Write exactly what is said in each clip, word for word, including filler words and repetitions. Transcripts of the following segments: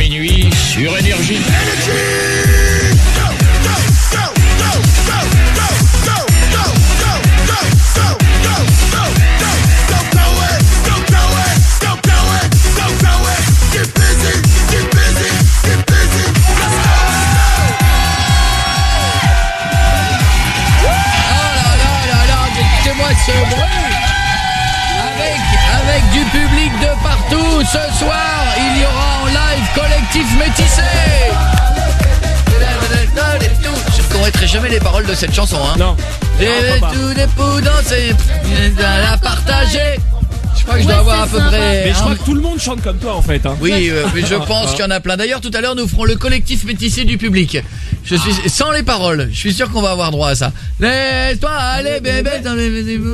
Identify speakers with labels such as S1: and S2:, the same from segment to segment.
S1: minuit sur Énergie.
S2: Ce bruit avec, avec du public de partout. Ce soir, il y aura en live Collectif Métissé. Je ne connaîtrai jamais les paroles de cette chanson, hein.
S3: Non.
S2: Et tout des poux danser, la partager. Je crois que je dois
S4: Ouais,
S2: avoir à peu
S4: sympa.
S2: près.
S3: Mais je
S2: hein.
S3: crois que tout le monde chante comme toi en fait. Hein.
S2: Oui, euh, mais je pense qu'il y en a plein. D'ailleurs, tout à l'heure, nous ferons le collectif métissé du public. Je suis sans les paroles. Je suis sûr qu'on va avoir droit à ça. Laisse-toi aller, bébé, dans les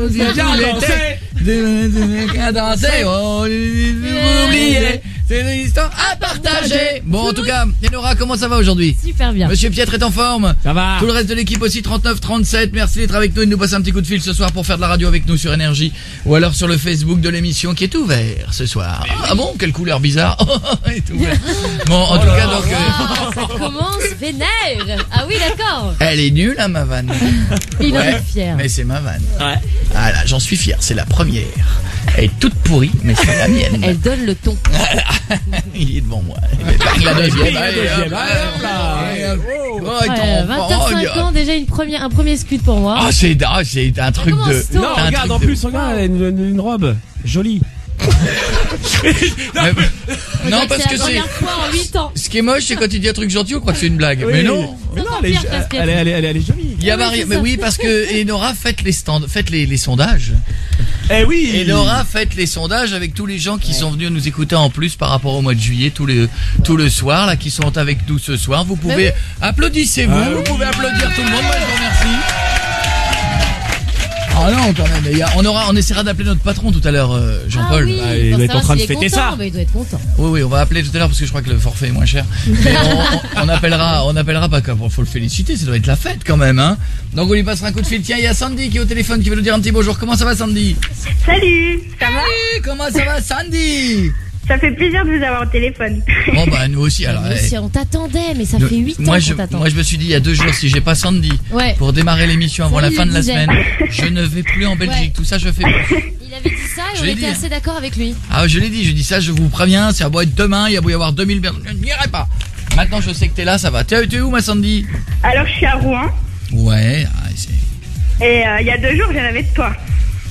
S2: à danser, oh, oubliez, c'est une histoire à partager. Bon, en tout cas, Enora, comment ça va aujourd'hui?
S4: Super bien.
S2: Monsieur Pietre est en forme.
S3: Ça va.
S2: Tout le reste de l'équipe aussi, trente-neuf trente-sept. Merci d'être avec nous et de nous passer un petit coup de fil ce soir pour faire de la radio avec nous sur Énergie. Ou alors sur le Facebook de l'émission qui est ouvert ce soir. Ah bon? Quelle couleur bizarre. Il est ouvert. Bon, en tout cas, donc... euh,
S4: Ah, ça commence vénère. Ah oui, d'accord.
S2: elle est nulle, hein, ma vanne.
S4: Il en
S2: Ouais,
S4: est fier.
S2: mais c'est ma vanne.
S3: Ouais.
S2: Ah là, j'en suis fier, c'est la première. Elle est toute pourrie, mais c'est la mienne.
S4: Elle donne le ton.
S2: Il est devant moi. La deuxième.
S3: La
S2: Allez,
S3: deuxième.
S2: hop,
S3: Allez, là.
S2: allez, hop. Oh, il
S4: Ouais,
S2: tombe.
S4: vingt heures
S2: Oh,
S4: cinquante, déjà une première, un premier scud pour moi.
S2: Ah, c'est ah, c'est un truc
S4: commence
S2: de.
S4: tôt.
S3: Non,
S2: un
S3: regarde,
S2: truc
S3: en
S2: de-
S3: plus, regarde, elle a une, une- une robe jolie.
S2: Mais-
S4: On
S2: non,
S4: dirait
S2: parce
S4: c'est
S2: que
S4: la
S2: c'est.
S4: première fois en huit ans.
S2: Ce qui est moche, c'est quand il dit un truc gentil, on croit que c'est une blague.
S3: Oui.
S2: Mais non.
S3: Mais non,
S4: encore
S3: elle est,
S4: pire, parce que-
S3: elle, est, elle, est, elle est jolie.
S2: Il y a
S4: Oui,
S2: Marie.
S4: c'est
S2: Mais
S4: ça.
S2: oui, parce que Enora faites les stands, faites les, les sondages.
S3: Eh oui.
S2: Enora faites les sondages avec tous les gens qui sont venus nous écouter en plus par rapport au mois de juillet, tout le tout le soir là, qui sont avec nous ce soir. Vous pouvez
S4: oui.
S2: applaudissez-vous,
S3: Ah
S2: vous
S3: oui.
S2: pouvez applaudir tout le monde. Moi, je vous remercie. Ah non, quand même. il y a- on aura, on essaiera d'appeler notre patron tout à l'heure, euh, Jean-Paul.
S4: Ah oui,
S3: Ah, il
S4: pour
S3: doit être en
S4: savoir
S3: train de
S4: s'il est
S3: fêter
S4: content,
S3: ça.
S4: mais il doit être content.
S2: Oui, oui, on va appeler tout à l'heure parce que je crois que le forfait est moins cher. Mais on, on- on appellera, on appellera pas comme faut le féliciter, ça doit être la fête quand même, hein. Donc on lui passera un coup de fil. Tiens, il y a Sandy qui est au téléphone qui veut nous dire un petit bonjour. Comment ça va, Sandy?
S5: Salut, ça va?
S2: Salut, comment ça va, Sandy?
S5: Ça fait plaisir de vous avoir au téléphone.
S2: Bon bah nous aussi. Alors,
S4: Nous
S2: eh,
S4: aussi, on t'attendait, mais ça
S2: nous-
S4: fait huit ans
S2: moi,
S4: qu'on
S2: je,
S4: t'attend.
S2: moi je me suis dit il y a deux jours, si j'ai pas Sandy
S4: Ouais.
S2: pour démarrer l'émission avant
S4: Ça,
S2: la
S4: il
S2: fin
S4: le
S2: de la
S4: disait.
S2: semaine, je ne vais plus en Belgique.
S4: Ouais.
S2: Tout ça, je fais.
S4: Il avait dit ça et
S2: Je
S4: on
S2: l'ai
S4: était
S2: dit.
S4: assez d'accord avec lui.
S2: Ah, je l'ai dit, je dis ça, je vous préviens, c'est à beau être demain, il y a beau y avoir deux mille personnes, je n'irai pas. Maintenant, je sais que t'es là, ça va. T'es t'es où, ma Sandy?
S5: Alors, je suis à Rouen
S2: Ouais, ah, c'est.
S5: et euh, il y a deux jours, j'ai rêvé de toi.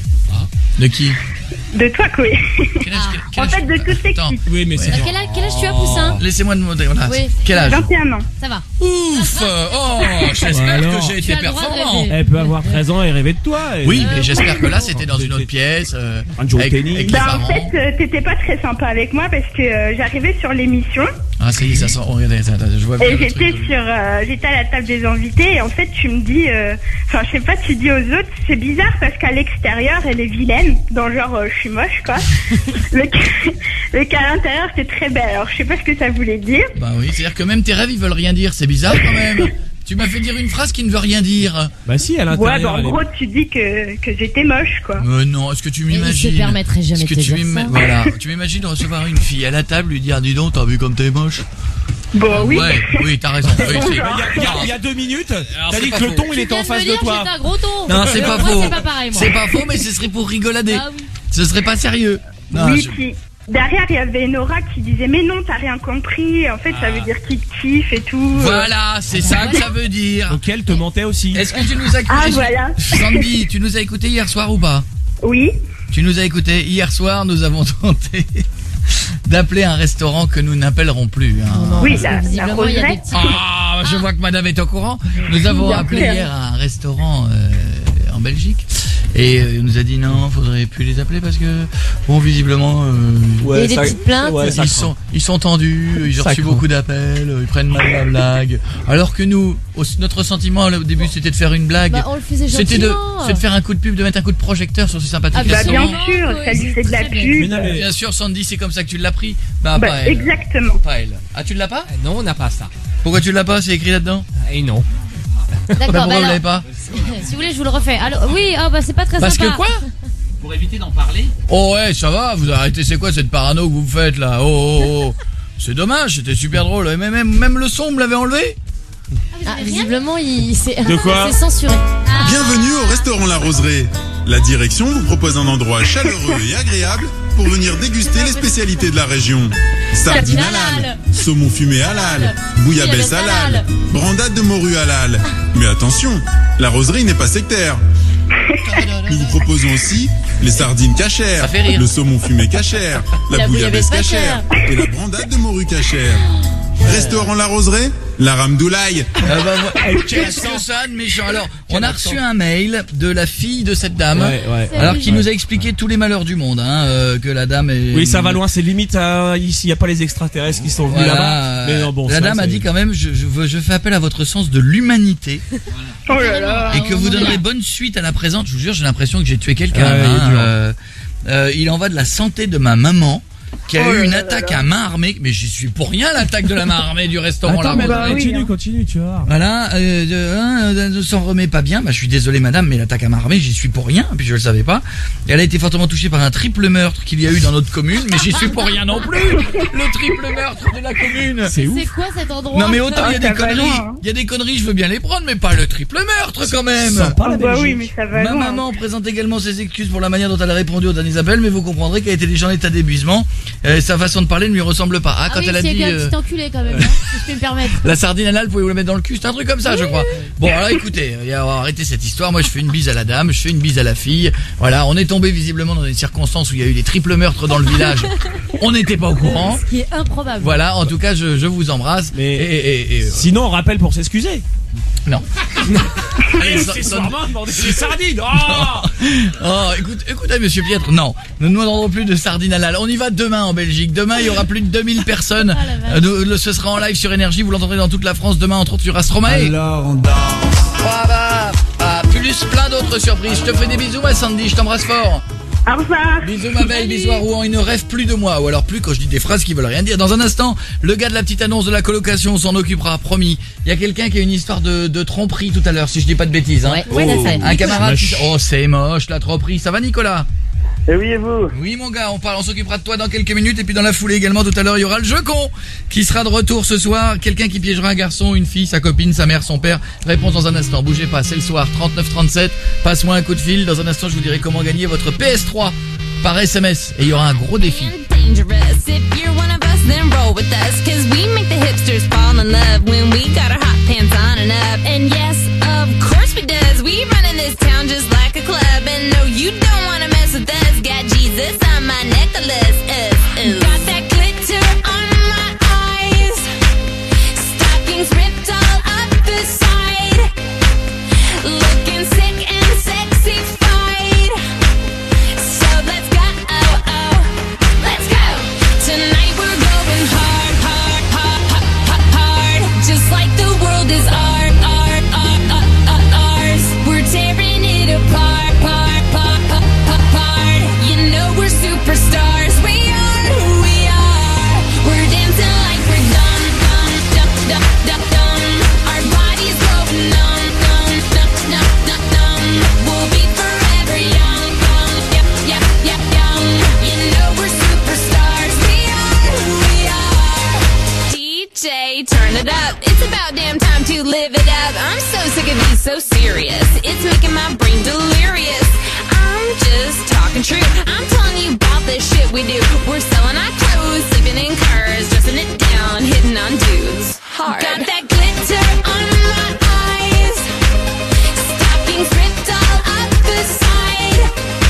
S2: De qui?
S5: De toi, Chloé.
S2: Quel âge, quel- quel
S5: En
S2: âge-
S5: fait, de toute
S2: Attends.
S5: l'équipe.
S3: Oui, mais c'est
S4: À
S3: genre-
S4: quel âge, quel âge tu as, Poussin?
S2: Laissez-moi demander, voilà.
S4: Oui.
S2: Quel âge?
S5: vingt et un ans.
S4: Ça va.
S2: Ouf! Oh, j'espère
S3: Alors.
S2: que j'ai
S4: Tu
S2: été
S4: as le droit de
S2: performant.
S4: rêver.
S3: Elle peut avoir treize ans et rêver de toi. et-
S2: Oui,
S4: Euh,
S2: mais j'espère que là, c'était dans une autre pièce. Euh,
S3: Un jour au
S2: avec,
S3: tennis.
S2: avec les
S5: Bah, en
S2: parents.
S5: fait, euh, t'étais pas très sympa avec moi parce que euh, j'arrivais sur l'émission
S2: Ah, ça y est, ça sent. Oh, regardez, attends, attends, je vois bien
S5: et
S2: le
S5: j'étais
S2: truc.
S5: sur, euh, j'étais à la table des invités et en fait, tu me dis, euh, enfin, je sais pas, tu dis aux autres, c'est bizarre parce qu'à l'extérieur, elle est vilaine, dans le genre, euh, je suis moche, quoi. mais que- mais qu'à l'intérieur, c'est très belle. Alors, je sais pas ce que ça voulait dire.
S2: Bah oui, c'est-à-dire que même tes rêves, ils veulent rien dire. C'est bizarre quand même. Tu m'as fait dire une phrase qui ne veut rien dire.
S3: Bah si, à
S5: Ouais,
S3: l'intérieur.
S5: bah, en
S3: elle est-
S5: gros, tu dis que, que j'étais moche, quoi.
S2: Mais non, est-ce que tu
S4: Mais il
S2: m'imagines?
S4: se permettrait jamais
S2: Est-ce que
S4: de te
S2: tu
S4: dire
S2: m'ima-
S4: ça.
S2: Voilà, tu m'imagines recevoir une fille à la table, lui dire, dis donc, t'as vu comme t'es moche?
S5: Bon, oui.
S2: Ouais, oui, t'as raison. Oui, c'est-
S3: Il y a- il y a- il y a deux minutes,
S2: Alors,
S3: t'as
S2: c'est
S3: dit
S2: pas
S3: que le
S2: faux.
S3: ton il
S4: Tu
S3: était en
S4: viens de
S3: face
S4: me
S3: de
S4: dire que
S3: toi.
S4: c'était un gros ton.
S2: Non, c'est
S4: Euh,
S2: pas
S4: moi,
S2: faux.
S4: c'est pas pareil, moi.
S2: C'est pas faux, mais ce serait pour rigolader.
S4: Ah oui.
S2: Ce serait pas sérieux. Non,
S5: Oui,
S2: je-
S5: puis derrière, il y avait Nora qui disait mais non, t'as rien compris. En fait, ça veut dire qu'il te kiffe et tout.
S2: Voilà, c'est ça que ça veut dire.
S3: Donc elle te mentait aussi.
S2: Est-ce que tu nous as écouté?
S5: Ah, voilà.
S2: Sandy, tu nous as écouté hier soir ou pas?
S5: Oui.
S2: Tu nous as écouté hier soir, nous avons tenté d'appeler un restaurant que nous n'appellerons plus. hein.
S4: Non, non,
S5: Oui,
S4: parce que
S5: la- la
S4: visiblement, il y a des
S5: roseraie.
S4: petits.
S2: Ah, je vois que madame est au courant. Nous avons
S5: Bien
S2: appelé
S5: sûr.
S2: hier un restaurant euh, en Belgique et euh, il nous a dit non, faudrait plus les appeler parce que bon, visiblement euh,
S4: Il y a des petites plaintes.
S3: ouais, ça
S2: ils
S3: craint.
S2: sont ils sont tendus, ils ont
S3: Ça
S2: reçu
S3: craint.
S2: beaucoup d'appels, ils prennent mal la blague. Alors que nous, au- notre sentiment au début c'était de faire une blague.
S4: Bah, on le faisait
S2: C'était de,
S4: gentiment.
S2: c'est de faire un coup de pub, de mettre un coup de projecteur sur ce sympathique
S4: Ah,
S5: Bah,
S2: restaurant.
S5: bien sûr,
S4: Absolument,
S5: ça lui
S4: oui,
S5: fait de la
S4: très bien.
S3: Mais
S5: pub.
S3: non, mais-
S2: Bien sûr, Sandy, c'est comme ça que tu l'as pris. Bah,
S5: Bah,
S2: pas elle.
S5: exactement.
S2: Pas elle. Ah, tu l'as pas?
S6: Non, on n'a pas ça.
S2: Pourquoi tu l'as pas? C'est écrit là-dedans?
S6: Et non.
S2: Bah,
S4: D'accord,
S2: pourquoi
S4: bah
S2: vous
S4: alors,
S2: l'avez pas?
S4: si vous voulez, je vous le refais. Alors, oui, oh, bah, c'est pas très
S2: Parce
S4: sympa.
S2: que quoi?
S6: Pour éviter d'en parler.
S2: Oh ouais, ça va, vous arrêtez, c'est quoi cette parano que vous faites là? Oh, oh, oh. C'est dommage, c'était super drôle. Et même, même, même le son, on me l'avait enlevé.
S4: Ah, visiblement, il, il s'est
S3: De quoi
S4: c'est censuré. Ah.
S1: Bienvenue au restaurant La Roseraie. La direction vous propose un endroit chaleureux et agréable pour venir déguster les spécialités de la région. Sardines halal, saumon fumé halal, bouillabaisse halal, brandade de morue halal. Mais attention, La Roseraie n'est pas sectaire. Nous vous proposons aussi les sardines cachères,
S2: Ça fait rire.
S1: le saumon fumé cachère, la,
S4: La
S1: bouillabaisse
S4: bouillabaisse
S1: cachère et la brandade de morue cachère. Restaurant La Roseraie, la ramdoulaye.
S2: Ah bah, moi, qu'est-ce que ça de méchant. Alors, on a reçu un mail de la fille de cette dame,
S3: Ouais, ouais.
S2: alors qui nous a expliqué tous les malheurs du monde, hein, euh, que la dame est...
S3: Oui, ça va loin, c'est limite à, ici, il n'y a pas les extraterrestres qui sont venus
S2: Voilà.
S3: là-bas. Mais non, bon,
S2: la
S3: ça,
S2: dame a
S3: c'est-
S2: dit quand même, je, je, veux- je fais appel à votre sens de l'humanité
S5: Oh là là.
S2: et que vous donnerez bonne suite à la présente. Je vous jure, j'ai l'impression que j'ai tué quelqu'un.
S3: Ouais, il est
S2: hein,
S3: dur.
S2: euh, euh, il en va de la santé de ma maman, qui a
S5: Oh
S2: eu
S5: là
S2: une
S5: là
S2: attaque
S5: là.
S2: à main armée. Mais j'y suis pour rien, l'attaque de la main armée du restaurant
S3: Attends,
S2: La
S3: mais
S2: Roseraie.
S5: bah oui,
S3: continue,
S5: hein.
S3: continue, tu vas voir.
S2: Voilà, euh, euh, hein, euh, ne s'en remet pas bien. Bah, je suis désolé, madame, mais l'attaque à main armée, j'y suis pour rien. Puis je le savais pas. Et elle a été fortement touchée par un triple meurtre qu'il y a eu dans notre commune, mais j'y suis pour rien non plus. Le triple meurtre de la commune.
S3: C'est ouf.
S4: C'est quoi cet endroit?
S2: Non mais autant il y a
S5: Ah,
S2: des
S5: ça va
S2: conneries,
S5: loin, hein.
S2: il y a des conneries, je veux bien les prendre, mais pas le triple meurtre quand même.
S3: Sympa la
S5: Oh bah oui,
S3: Belgique.
S5: mais ça va
S2: Ma
S5: loin.
S2: maman présente également ses excuses pour la manière dont elle a répondu aux derniers appels, mais vous comprendrez qu'elle était déjà en état d'épuisement. Euh, sa façon de parler ne lui ressemble pas. Ah,
S4: Ah
S2: quand
S4: oui,
S2: elle a
S4: c'est
S2: dit
S4: bien
S2: euh,
S4: un petit enculé quand même, hein, si je peux me permettre.
S2: la sardine halal, pouvez-vous la mettre dans le cul, c'est un truc comme ça, je crois. Bon, alors écoutez, on va arrêter cette histoire. Moi, je fais une bise à la dame, je fais une bise à la fille. Voilà, on est tombé visiblement dans des circonstances où il y a eu des triples meurtres dans le village. On n'était pas au courant.
S4: Ce qui est improbable.
S2: Voilà, en tout cas, je, je vous embrasse.
S3: Mais-
S2: Et, et- et- et, euh,
S3: Sinon, on rappelle pour s'excuser.
S2: non. Allez, son-
S3: C'est
S2: son-
S3: sûrement demander des sardines. Oh
S2: Oh, écoute, écoutez, monsieur Pietre, non, nous ne demanderons plus de sardines halal. On y va demain en Belgique. Demain, il y aura plus de deux mille personnes.
S4: Ah, la vache.
S2: Euh, nous- le- ce sera en live sur Énergie. Vous l'entendrez dans toute la France demain, entre autres sur Astromae.
S6: Alors on dort.
S2: Ah bah, ah, plus plein d'autres surprises. Je te fais des bisous, ma Sandy. Je t'embrasse fort.
S5: Au revoir.
S2: Bisous, ma belle. Bisous à Rouen. Il ne rêve plus de moi. Ou alors plus quand je dis des phrases qui veulent rien dire. Dans un instant, le gars de la petite annonce de la colocation s'en occupera, promis. Il y a quelqu'un qui a une histoire de, de tromperie tout à l'heure, si je dis pas de bêtises. Hein.
S4: Ouais, ouais, là, ça-
S2: Un camarade qui...
S3: moche.
S2: Oh, c'est moche, la tromperie. Ça va, Nicolas?
S7: Et oui, et vous?
S2: Oui mon gars, on parle, on s'occupera de toi dans quelques minutes et puis dans la foulée également tout à l'heure il y aura le jeu con qui sera de retour ce soir. Quelqu'un qui piégera un garçon, une fille, sa copine, sa mère, son père. Réponse dans un instant, bougez pas, c'est le soir, trente-neuf trente-sept. Passe-moi un coup de fil, dans un instant je vous dirai comment gagner votre P S trois par S M S et il y aura un gros défi.
S8: Dangerous. If you're one of us, then roll with us. Cause we make the hipsters fall in love when we got our hot pants on and up. And yes, of course we does. We run in this town just like a club. And no, you don't wanna mess with us. Got Jesus on my necklace. Uh, uh. Got that glitter on my eyes. Stockings ripped all up the side. Looking sick and sexified. So let's go, oh, oh, let's go. Tonight we're going hard, hard, hard, hard, hard, hard. Just like the world is art, art, art, art, art, ours. We're tearing it apart, part, part, part, part, part. You know we're superstars. We are who we are. We're dancing like we're dumb, dumb, dumb, dumb, dumb, dumb. Our bodies going numb, numb, numb, numb, numb, numb. We'll be forever young, young, yep, yep, yep, young. You know we're superstars. We are who we are. D J, turn it up. It's about damn time to live it up. I'm so sick of you so serious. It's making my brain delirious. I'm just talking true. I'm telling you about the shit we do. We're selling our clothes, sleeping in cars, dressing it down, hitting on dudes. Hard. Got that glitter on my eyes. Stockings ripped all up the side.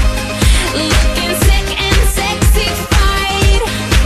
S8: Looking sick and sexified.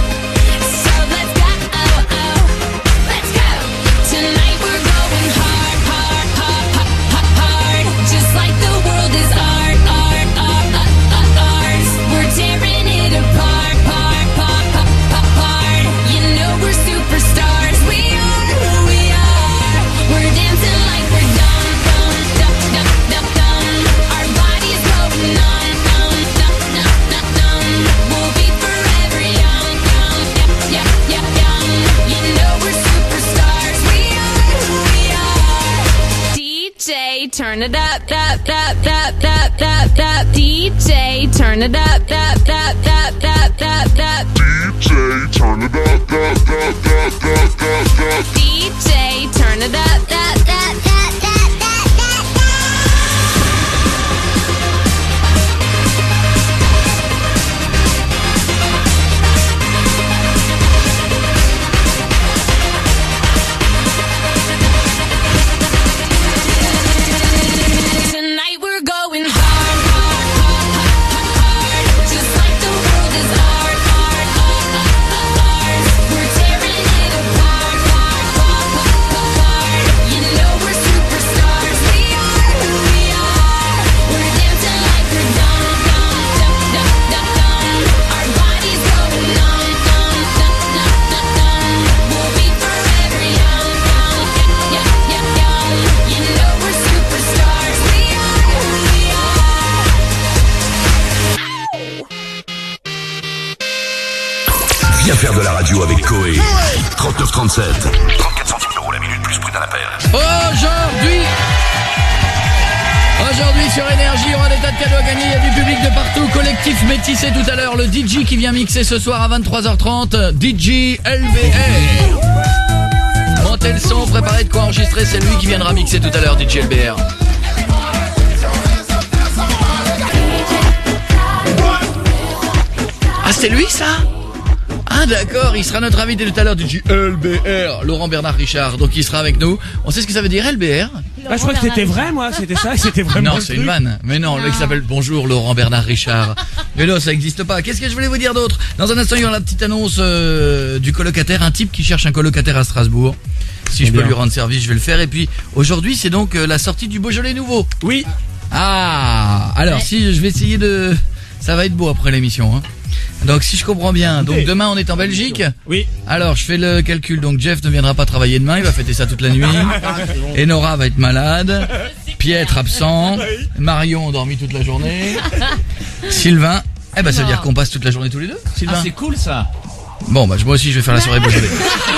S8: So let's go, oh, oh, let's go. Tonight we're going hard, hard, hard, hard, hard, hard. Just like the world is art, art, art, art, art, ours. We're tearing it apart, part, part, part, part, part. You know we're superstars. We are who we are. We're dancing like we're dumb, dumb, dumb, dumb, dumb, dumb. Our bodies going numb, numb, numb, numb, numb, numb. We'll be forever young, young, yep, yep, yep, young. You know we're superstars. We are who we are. D J, turn it up, up, up, up, up, up, up. D J, turn it up, up, up, up, up, up, up.
S1: D J, turn it up, up, up,
S6: Viens faire de la radio avec Coé. trente-neuf trente-sept. trente-quatre centimes d'euros la minute plus prix d'un appel.
S2: Aujourd'hui Aujourd'hui sur Énergie, il y aura des tas de cadeaux à gagner, il y a du public de partout, collectif métissé tout à l'heure, le D J qui vient mixer ce soir à vingt-trois heures trente, D J L B R. Montez le son, préparez de quoi enregistrer, c'est lui qui viendra mixer tout à l'heure, D J L B R. Ah, c'est lui ça ? Ah d'accord, il sera notre invité tout à l'heure, D J L B R, Laurent Bernard Richard, donc il sera avec nous. On sait ce que ça veut dire L B R ?
S3: Bah, je crois que c'était vrai, moi, c'était ça, c'était vraiment.
S2: Non, c'est une vanne. Mais non, le mec s'appelle Bonjour Laurent Bernard Richard. Mais non, ça n'existe pas. Qu'est-ce que je voulais vous dire d'autre ? Dans un instant, il y aura la petite annonce euh, du colocataire, un type qui cherche un colocataire à Strasbourg. Si je peux lui rendre service, je vais le faire. Et puis, aujourd'hui, c'est donc euh, la sortie du Beaujolais nouveau.
S3: Oui.
S2: Ah, alors
S4: Ouais.
S2: si je vais essayer de... Ça va être beau après l'émission, hein. Donc si je comprends bien, donc demain on est en Belgique.
S3: Oui.
S2: Alors je fais le calcul, donc Jeff ne viendra pas travailler demain, il va fêter ça toute la nuit. Et Nora va être malade. Pietre absent. Marion endormi toute la journée. Sylvain, eh ben ça veut dire qu'on passe toute la journée tous les deux, Sylvain.
S3: Ah, c'est cool ça.
S2: Bon bah moi aussi je vais faire la soirée Beaujolais.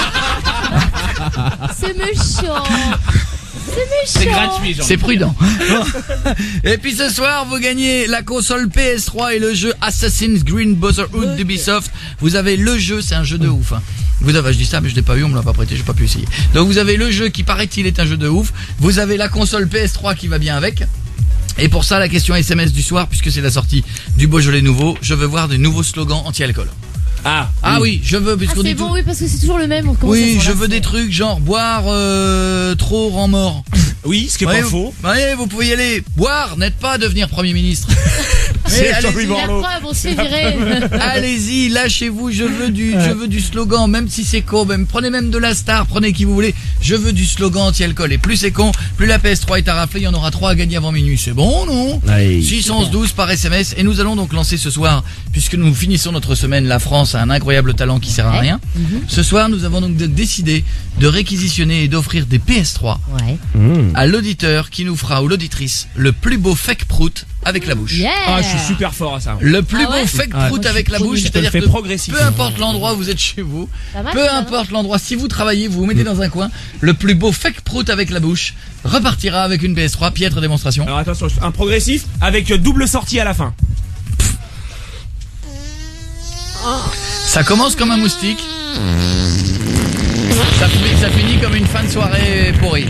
S4: C'est méchant. C'est
S3: C'est
S4: méchant.
S3: gratuit, genre.
S2: C'est prudent. Et puis ce soir, vous gagnez la console P S trois et le jeu Assassin's Green Brotherhood d'Ubisoft. Vous avez le jeu, c'est un jeu de ouf. Hein. Vous avez, je dis ça, mais je l'ai pas eu, on me l'a pas prêté, j'ai pas pu essayer. Donc vous avez le jeu qui paraît-il est un jeu de ouf. Vous avez la console P S trois qui va bien avec. Et pour ça, la question S M S du soir, puisque c'est la sortie du Beaujolais nouveau, je veux voir des nouveaux slogans anti-alcool.
S3: Ah.
S2: Ah oui, je veux,
S4: Ah,
S2: puisqu'on
S4: c'est
S2: dit
S4: bon,
S2: tout.
S4: oui, parce que c'est toujours le même. on commence à
S2: Oui,
S4: s'en
S2: je veux
S4: lasser.
S2: des trucs genre boire euh, trop rend mort.
S3: Oui, ce qui est
S2: Ouais,
S3: pas faux.
S2: vous, ouais, vous pouvez y aller. Boire n'aide pas à devenir Premier ministre.
S3: C'est
S2: Mais
S3: Jean-Louis
S2: allez-y,
S3: Borloo.
S4: La preuve, on se fait virer.
S2: allez-y, lâchez-vous, je veux du je veux du slogan, même si c'est con, même prenez même de la star, prenez qui vous voulez. Je veux du slogan anti-alcool. Et plus c'est con, plus la P S trois est à rafler, il y en aura trois à gagner avant minuit. C'est bon, non? six onze douze par S M S. Et nous allons donc lancer ce soir, puisque nous finissons notre semaine, la France a un incroyable talent qui sert à rien. Ce soir, nous avons donc décidé de réquisitionner et d'offrir des P S trois
S4: Ouais.
S2: à l'auditeur qui nous fera, ou l'auditrice, le plus beau fake prout avec la bouche.
S4: Yeah.
S3: Ah, je suis super fort à ça.
S2: Le plus
S4: Ah ouais
S2: beau fake
S3: Ah,
S2: prout
S4: moi, je
S2: avec
S4: suis
S2: la
S4: trop
S2: bouche,
S4: nulle.
S2: c'est-à-dire
S3: Je te le
S2: que
S3: fais progressif.
S2: peu importe l'endroit où vous êtes chez vous,
S4: Ça va,
S2: peu
S4: ça va.
S2: importe l'endroit, si vous travaillez, vous vous mettez dans un coin, le plus beau fake prout avec la bouche repartira avec une P S trois, piètre démonstration.
S3: Alors attention, un progressif avec double sortie à la fin.
S2: Ça commence comme un moustique, ça finit, ça finit comme une fin de soirée pourrie.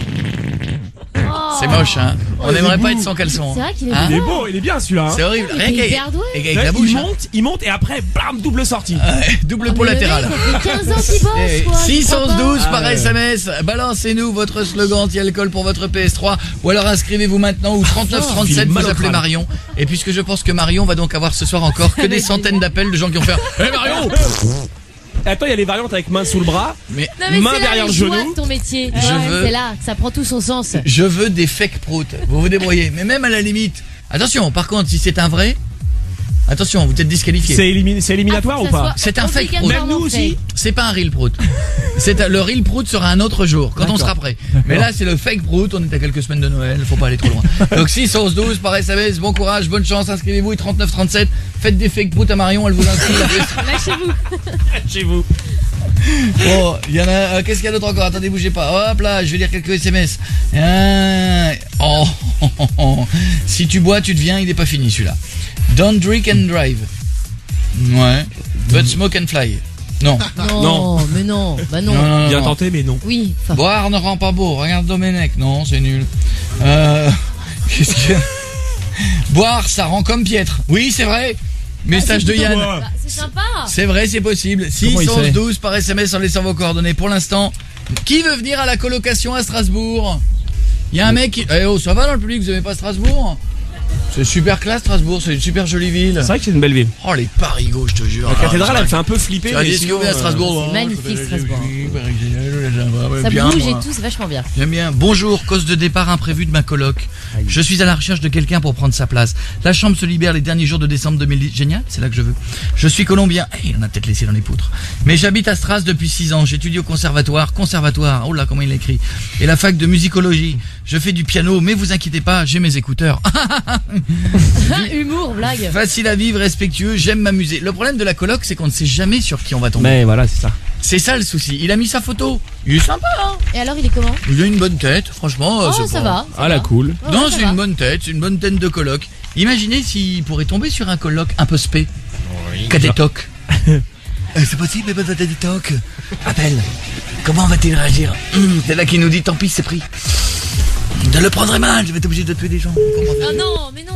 S2: C'est moche, hein. On n'aimerait pas être sans caleçon.
S4: C'est vrai qu'il est
S2: Hein
S3: Il est beau, il est bien celui-là. hein.
S2: C'est horrible,
S4: il
S2: rien
S4: est
S2: qu'avec
S4: hyper doué.
S2: et avec
S3: Là,
S2: la bouche.
S3: il
S2: hein.
S3: monte, il monte et après, bam, double sortie.
S2: Ouais, double peau
S4: Mais le mec,
S2: latérale.
S4: ça fait quinze ans qu'il bosse,
S2: Eh,
S4: quoi. je
S2: six
S4: comprends
S2: onze
S4: pas.
S2: douze par
S3: Ah ouais.
S2: S M S, balancez-nous votre slogan anti-alcool pour votre P S trois ou alors inscrivez-vous maintenant au trente-neuf trente-sept,
S3: Philippe
S2: vous appelez
S3: Malocrane.
S2: Marion. Et puisque je pense que Marion va donc avoir ce soir encore que des centaines d'appels de gens qui vont faire « Hé Marion !»
S3: Attends, il y a les variantes avec main sous le bras,
S2: Mais
S4: Non, mais
S3: main
S4: c'est là
S3: derrière
S4: les
S3: le
S4: joies
S3: genou.
S4: de ton métier.
S2: Je
S4: Ouais,
S2: veux-
S4: C'est là que ça prend tout son sens.
S2: je veux des fake proutes, vous vous débrouillez. Mais même à la limite, attention, par contre, si c'est un vrai, attention, vous êtes disqualifié.
S3: c'est élimine- c'est éliminatoire
S4: Ah,
S3: ou
S4: faut que ça
S3: pas
S4: soit
S2: C'est un fake prout.
S4: obligatoirement
S3: Même nous aussi
S4: fait.
S2: C'est pas un real prout. C'est un- le real prout sera un autre jour, quand on
S3: D'accord.
S2: sera prêt. Mais là, c'est le fake prout. On est à quelques semaines de Noël, faut pas aller trop loin. Donc six onze douze par S M S, bon courage, bonne chance, inscrivez-vous. Et trente-neuf trente-sept, faites des fake prout à Marion, elle vous inscrit.
S4: Lâchez-vous.
S3: chez vous.
S2: Oh, il y en a. euh, Qu'est-ce qu'il y a d'autre encore? Attendez, bougez pas. Hop là, je vais lire quelques S M S. Euh, oh, oh, oh, oh. Si tu bois, tu deviens. Il est pas fini celui-là. Don't drink and drive. Ouais. But smoke and fly. Non.
S4: Non,
S3: Non.
S4: mais non. Bah non.
S2: Non, non, non,
S3: Bien
S2: non.
S3: tenté, mais non.
S4: Oui. Enfin,
S2: Boire ne rend pas beau. Regarde Domenech. Non, c'est nul. Euh, Qu'est-ce que... Boire, ça rend comme piètre. Oui, c'est vrai. Message de Yann.
S4: bah, c'est sympa.
S2: C'est vrai, c'est possible. six
S3: Comment il
S2: onze
S3: sait
S2: douze par S M S en laissant vos coordonnées. Pour l'instant, qui veut venir à la colocation à Strasbourg? Il y a un mec qui... Eh oh, ça va dans le public, vous aimez pas Strasbourg? C'est super classe Strasbourg, c'est une super jolie ville.
S3: C'est vrai que c'est une belle ville.
S2: Oh les parigots, je te jure.
S3: La cathédrale,
S2: Ah,
S3: elle fait un peu flipper.
S2: tu as
S3: mais
S2: dit ce que
S3: sinon,
S2: vous à
S3: euh,
S2: Strasbourg.
S4: c'est
S2: hein,
S4: magnifique,
S2: je-
S4: Strasbourg.
S2: Ça
S4: Ça bouge et tout, c'est vachement bien.
S2: J'aime bien. Bonjour, cause de départ imprévu de ma coloc. Je suis à la recherche de quelqu'un pour prendre sa place. La chambre se libère les derniers jours de décembre deux mille dix. Génial, c'est là que je veux. Je suis colombien. Eh, il en a peut-être laissé dans les poutres. Mais j'habite à Stras depuis six ans. J'étudie au conservatoire. Conservatoire. Oh là, comment il écrit. Et la fac de musicologie. Je fais du piano, mais vous inquiétez pas, j'ai mes écouteurs.
S4: Humour, blague.
S2: Facile à vivre, respectueux, j'aime m'amuser. Le problème de la coloc, c'est qu'on ne sait jamais sur qui on va tomber.
S3: Mais voilà, c'est ça.
S2: C'est ça le souci. Il a mis sa photo. Il est sympa, hein.
S4: Et alors, il est comment?
S2: Il a une bonne tête, franchement.
S4: Oh,
S2: c'est
S4: ça
S2: pas-
S4: va.
S3: Ah la cool.
S4: Ouais,
S2: Non,
S4: ouais, ça
S2: c'est
S4: va.
S2: une bonne tête, c'est une bonne tête de coloc. Imaginez s'il pourrait tomber sur un coloc un peu spé. Qui a des tocs. Euh, c'est possible, mais pas des tocs. Appelle. Comment va-t-il réagir? Hum, C'est là qui nous dit tant pis, c'est pris. Je le prendrai mal, je vais être obligé de tuer des gens.
S4: Oh non, mais non.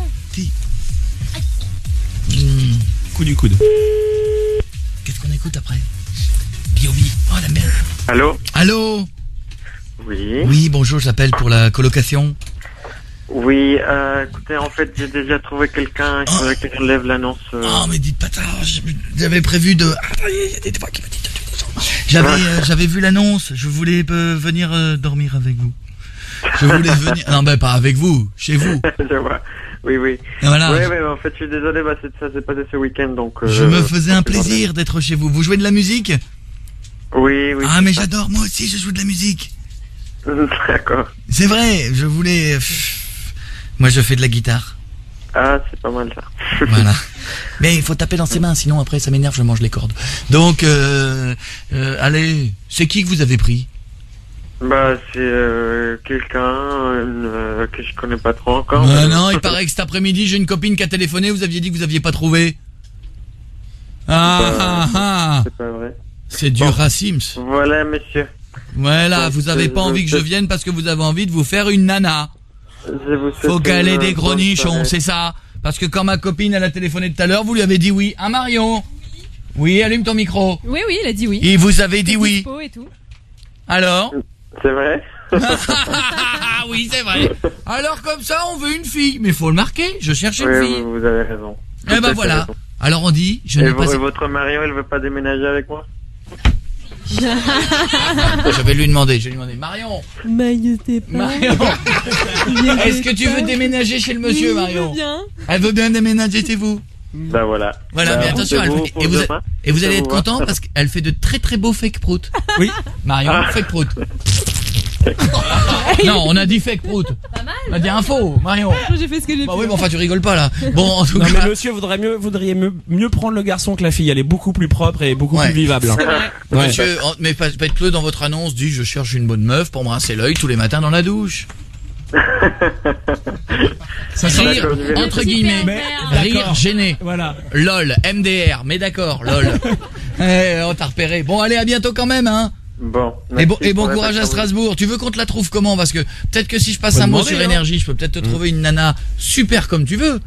S2: Hum,
S3: Coup du coude.
S2: Qu'est-ce qu'on écoute après? B O B. Oh la merde.
S7: Allô?
S2: Allô?
S7: Oui.
S2: Oui, bonjour, j'appelle pour la colocation.
S7: Oui, euh, écoutez, en fait, j'ai déjà trouvé quelqu'un, il faudrait que je lève l'annonce. euh.
S2: Oh, mais dites pas ça, j'avais prévu de... Ah, il y a des fois qui me disent de tuer des gens. J'avais, euh, j'avais vu l'annonce, je voulais euh, venir euh, dormir avec vous. Je voulais venir... Non, ben pas avec vous, chez vous.
S7: Je vois. Oui, oui.
S2: Et voilà.
S7: Oui, oui, mais en fait, je suis désolé, bah, c'est- ça s'est passé ce week-end, donc... euh,
S2: Je me faisais un plaisir d'être chez vous. Vous jouez de la musique?
S7: Oui, oui.
S2: Ah, mais j'adore, moi aussi je joue de la musique.
S7: D'accord.
S2: C'est vrai, je voulais... Moi je fais de la guitare.
S7: Ah, c'est pas mal, ça.
S2: Voilà. Mais il faut taper dans ses mains, sinon après ça m'énerve, je mange les cordes. Donc, euh, euh, allez, c'est qui que vous avez pris?
S7: Bah, c'est euh, quelqu'un euh, que je connais pas trop encore.
S2: Euh,
S7: mais-
S2: non, il paraît que cet après-midi, j'ai une copine qui a téléphoné, vous aviez dit que vous aviez pas trouvé. Ah, ah, ah.
S7: C'est pas vrai.
S2: C'est du racisme.
S7: Voilà, monsieur.
S2: Voilà,
S7: Donc,
S2: vous avez pas
S7: je-
S2: envie que je vienne parce que vous avez envie de vous faire une nana.
S7: Je vous souhaite
S2: Faut caler
S7: une
S2: des gros
S7: bonne
S2: nichons,
S7: soirée.
S2: c'est ça. Parce que quand ma copine, elle a téléphoné tout à l'heure, vous lui avez dit oui. Hein, Marion? Oui, allume ton micro.
S4: Oui, oui, il a dit oui.
S2: Et vous avez dit oui.
S4: Dispo et tout.
S2: Alors?
S7: C'est vrai?
S2: Ah oui, c'est vrai. Alors comme ça, on veut une fille. Mais faut le marquer, je cherche une
S7: Oui,
S2: fille.
S7: vous, vous avez raison.
S2: Eh
S7: Tout à
S2: ben
S7: fait
S2: voilà.
S7: raison.
S2: Alors on dit, je
S7: Et,
S2: n'ai
S7: vo-
S2: pas...
S7: et votre Marion, elle veut pas déménager avec moi?
S2: Je vais lui demander, je vais lui demander. Marion, Marion, est-ce que tu veux déménager chez le monsieur, Marion? Elle veut bien déménager chez vous.
S7: Bah voilà.
S2: Voilà,
S7: Bah,
S2: mais attention, elle
S7: rendez-vous
S2: fait-
S7: pour
S2: et vous,
S7: demain.
S2: et vous
S7: Ça
S2: allez
S7: vous
S2: être
S7: va
S2: content parce qu'elle fait de très très beaux fake prout.
S3: Oui.
S2: Marion,
S7: Ah.
S2: fake prout. Non, on a dit fake prout.
S4: Pas mal.
S2: On a dit un faux, Marion.
S4: J'ai fait ce que j'ai
S2: Bah
S4: pu.
S2: oui, mais enfin tu rigoles pas là. Bon, en tout
S3: Non
S2: cas.
S3: mais monsieur voudrait mieux, voudriez mieux, mieux prendre le garçon que la fille. Elle est beaucoup plus propre et beaucoup
S2: Ouais.
S3: plus vivable. hein. Ouais.
S2: Monsieur, en- mais pas- faites-le dans votre annonce, dit je cherche une bonne meuf pour me rincer l'œil tous les matins dans la douche.
S3: Ça
S2: Rire,
S7: D'accord, je vais-
S2: entre
S4: Super
S2: guillemets,
S4: merde.
S2: rire
S3: D'accord.
S2: gêné.
S3: Voilà.
S2: LOL, M D R, mais d'accord, LOL. Eh, on t'a repéré. Bon, allez, à bientôt quand même, hein.
S7: Bon.
S2: Et bon,
S7: merci
S2: et bon
S7: pour
S2: courage à
S7: l'attention.
S2: Strasbourg. Tu veux qu'on te la trouve comment? Parce que peut-être que si je passe
S3: Faut
S2: un mot
S3: demander,
S2: sur
S3: hein.
S2: énergie, je peux peut-être te trouver une nana super comme tu veux.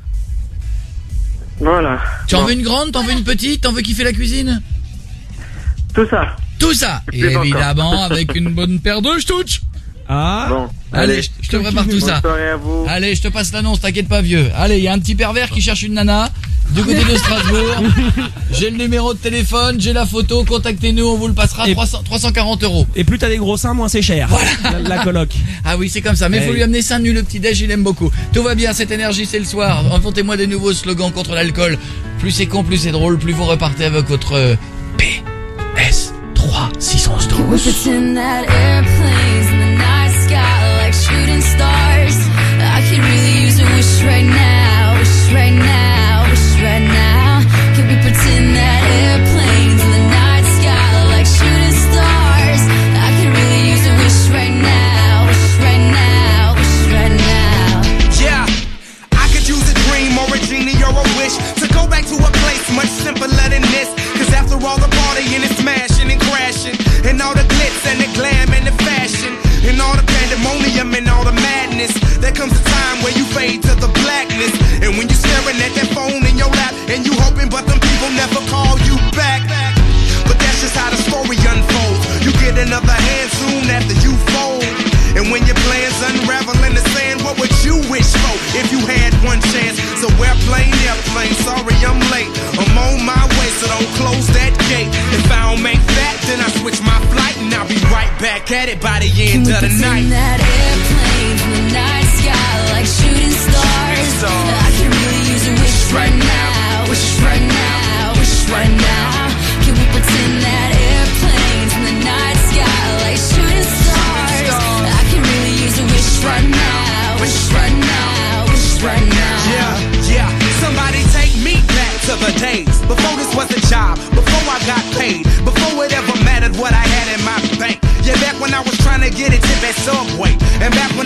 S7: Voilà.
S2: Tu en
S7: Bon.
S2: veux une grande, t'en veux une petite, t'en veux qui fait la cuisine?
S7: Tout ça.
S2: Tout ça.
S7: Et plus
S2: Évidemment, avec une bonne paire de stouches.
S3: Ah.
S7: Bon.
S2: Allez, je je te prépare tout
S7: Bonne
S2: ça.
S7: soirée à vous.
S2: Allez, je te passe l'annonce, t'inquiète pas vieux. Allez, il y a un petit pervers qui cherche une nana du côté de Strasbourg. J'ai le numéro de téléphone, j'ai la photo, contactez-nous, on vous le passera
S3: Et-
S2: trois cents, trois cent quarante euros.
S3: Et plus t'as des gros seins, moins c'est cher. La, la coloc.
S2: Ah oui, c'est comme ça, mais il faut
S3: Hey.
S2: lui amener cinq nuls le petit déj, il aime beaucoup. Tout va bien, cette énergie, c'est le soir. Inventez-moi des nouveaux slogans contre l'alcool. Plus c'est con, plus c'est drôle, plus vous repartez avec votre euh, P S trois six cent
S8: We
S2: douze.
S8: pretend that airplanes in the night sky like shooting stars. I could really use a wish right now, wish right now, wish right now. Could we pretend that airplanes in the night sky like shooting stars? I could really use a wish right now, wish right now, wish right now.
S9: Yeah, I could use a dream or a genie or a wish to go back to a place much simpler than this. Cause after all the partying and smashing and crashing, and all the glitz and the glam and the fashion, and all the pandemonium and all the madness, there comes a time where you fade to the blackness. And when you're staring at that phone in your lap, and you hoping but them people never call you back. But that's just how the story unfolds. You get another hand soon after you fold. And when your plans unravel in the sand, what would you wish for if you had one chance? So airplane, airplane, sorry I'm late. I'm on my way, so don't close that gate. If I don't make that, then I switch my flight and I'll be right back at it by the end of the night.
S8: Pretend that airplanes in the night sky like shooting stars. I could really use a wish right now, wish right now, wish right now. Can we pretend that airplanes in the night sky like shooting stars? I could really use a wish right now, wish right now, wish right now.
S9: Yeah,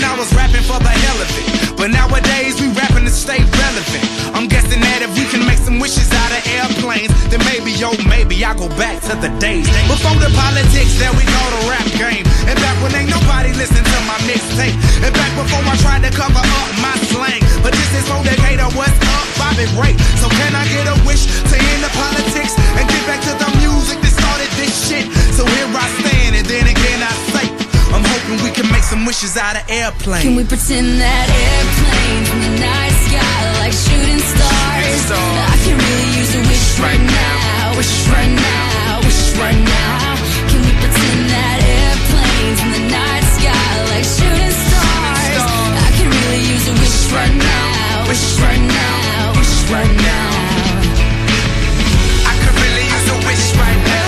S9: I was rapping for the hell of it. But nowadays we rapping to stay relevant. I'm guessing that if we can make some wishes out of airplanes, then maybe, yo, maybe I go back to the days before the politics that we call the rap game. And back when ain't nobody listened to my mixtape. And back before I tried to cover up my slang. But this is for Decatur, what's up, Bobby Ray. So can I get a wish to end the politics and get back to the music that started this shit? So here I stand, and then again I say, I'm hoping we can make some wishes out of airplanes.
S8: Can we pretend that airplanes in the night sky like shooting stars? I can really use a wish right now, wish right now, wish right now. Can we pretend that airplanes in the night sky like shooting stars? I can really use a wish right now, wish right now, wish right now.
S9: I could really use a wish right now.